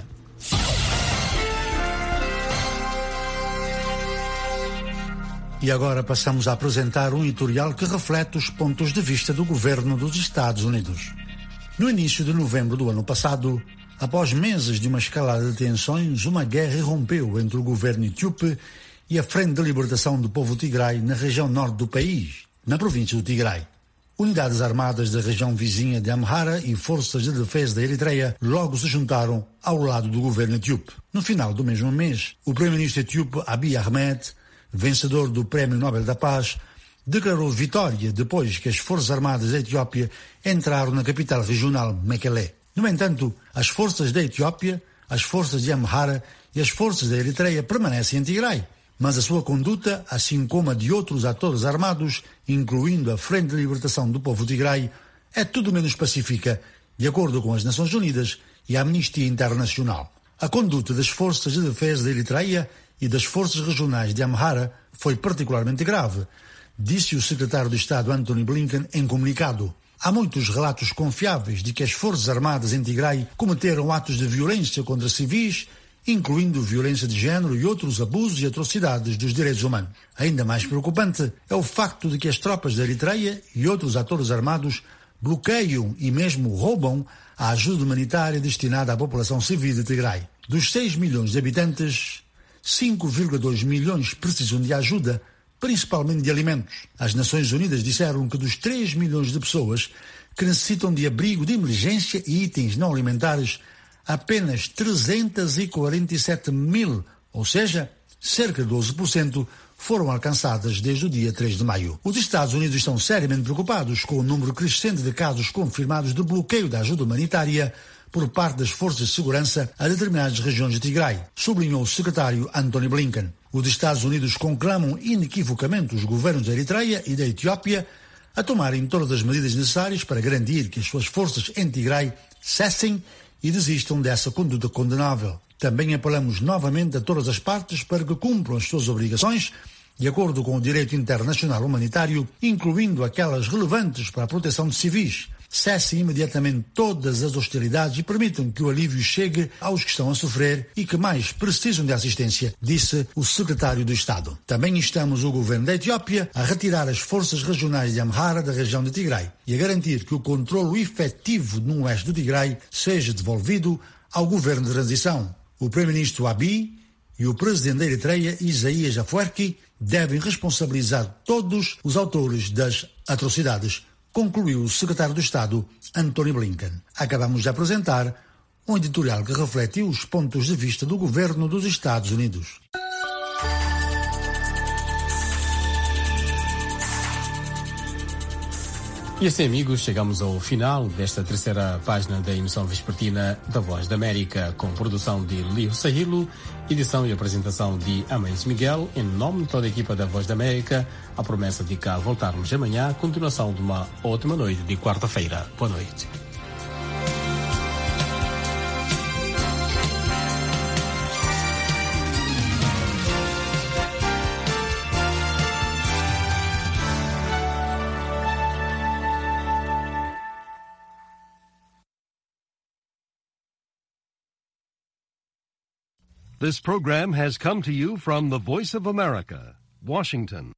E agora passamos a apresentar um editorial que reflete os pontos de vista do governo dos Estados Unidos. No início de novembro do ano passado, após meses de uma escalada de tensões, uma guerra irrompeu entre o governo etíope e a Frente de Libertação do Povo Tigray na região norte do país, na província do Tigray. Unidades armadas da região vizinha de Amhara e forças de defesa da Eritreia logo se juntaram ao lado do governo etíope. No final do mesmo mês, o primeiro-ministro etíope Abiy Ahmed, vencedor do Prémio Nobel da Paz, declarou vitória depois que as forças armadas da Etiópia entraram na capital regional Mekele. No entanto, as forças da Etiópia, as forças de Amhara e as forças da Eritreia permanecem em Tigray. Mas a sua conduta, assim como a de outros atores armados, incluindo a Frente de Libertação do Povo Tigray, é tudo menos pacífica, de acordo com as Nações Unidas e a Amnistia Internacional. A conduta das forças de defesa da Eritreia e das forças regionais de Amhara foi particularmente grave, disse o secretário de Estado Antony Blinken em comunicado. Há muitos relatos confiáveis de que as forças armadas em Tigray cometeram atos de violência contra civis, incluindo violência de género e outros abusos e atrocidades dos direitos humanos. Ainda mais preocupante é o facto de que as tropas da Eritreia e outros atores armados bloqueiam e mesmo roubam a ajuda humanitária destinada à população civil de Tigray. Dos 6 milhões de habitantes, 5,2 milhões precisam de ajuda, principalmente de alimentos. As Nações Unidas disseram que dos 3 milhões de pessoas que necessitam de abrigo de emergência e itens não alimentares, apenas 347 mil, ou seja, cerca de 12%, foram alcançadas desde o dia 3 de maio. Os Estados Unidos estão seriamente preocupados com o número crescente de casos confirmados de bloqueio da ajuda humanitária por parte das forças de segurança a determinadas regiões de Tigray, sublinhou o secretário Antony Blinken. Os Estados Unidos conclamam inequivocamente os governos da Eritreia e da Etiópia a tomarem todas as medidas necessárias para garantir que as suas forças em Tigray cessem e desistam dessa conduta condenável. Também apelamos novamente a todas as partes para que cumpram as suas obrigações de acordo com o direito internacional humanitário, incluindo aquelas relevantes para a proteção de civis. Cessem imediatamente todas as hostilidades e permitam que o alívio chegue aos que estão a sofrer e que mais precisam de assistência, disse o secretário do Estado. Também instamos o governo da Etiópia a retirar as forças regionais de Amhara da região de Tigray e a garantir que o controlo efetivo no oeste do Tigray seja devolvido ao governo de transição. O primeiro-ministro Abiy e o presidente da Eritreia, Isaías Afwerki, devem responsabilizar todos os autores das atrocidades, concluiu o secretário de Estado, Antony Blinken. Acabamos de apresentar um editorial que reflete os pontos de vista do governo dos Estados Unidos. E assim, amigos, chegamos ao final desta terceira página da emissão vespertina da Voz da América, com produção de Lio Sahilo, edição e apresentação de Amais Miguel. Em nome de toda a equipa da Voz da América, a promessa de cá voltarmos amanhã, a continuação de uma ótima noite de quarta-feira. Boa noite. This program has come to you from the Voice of America, Washington.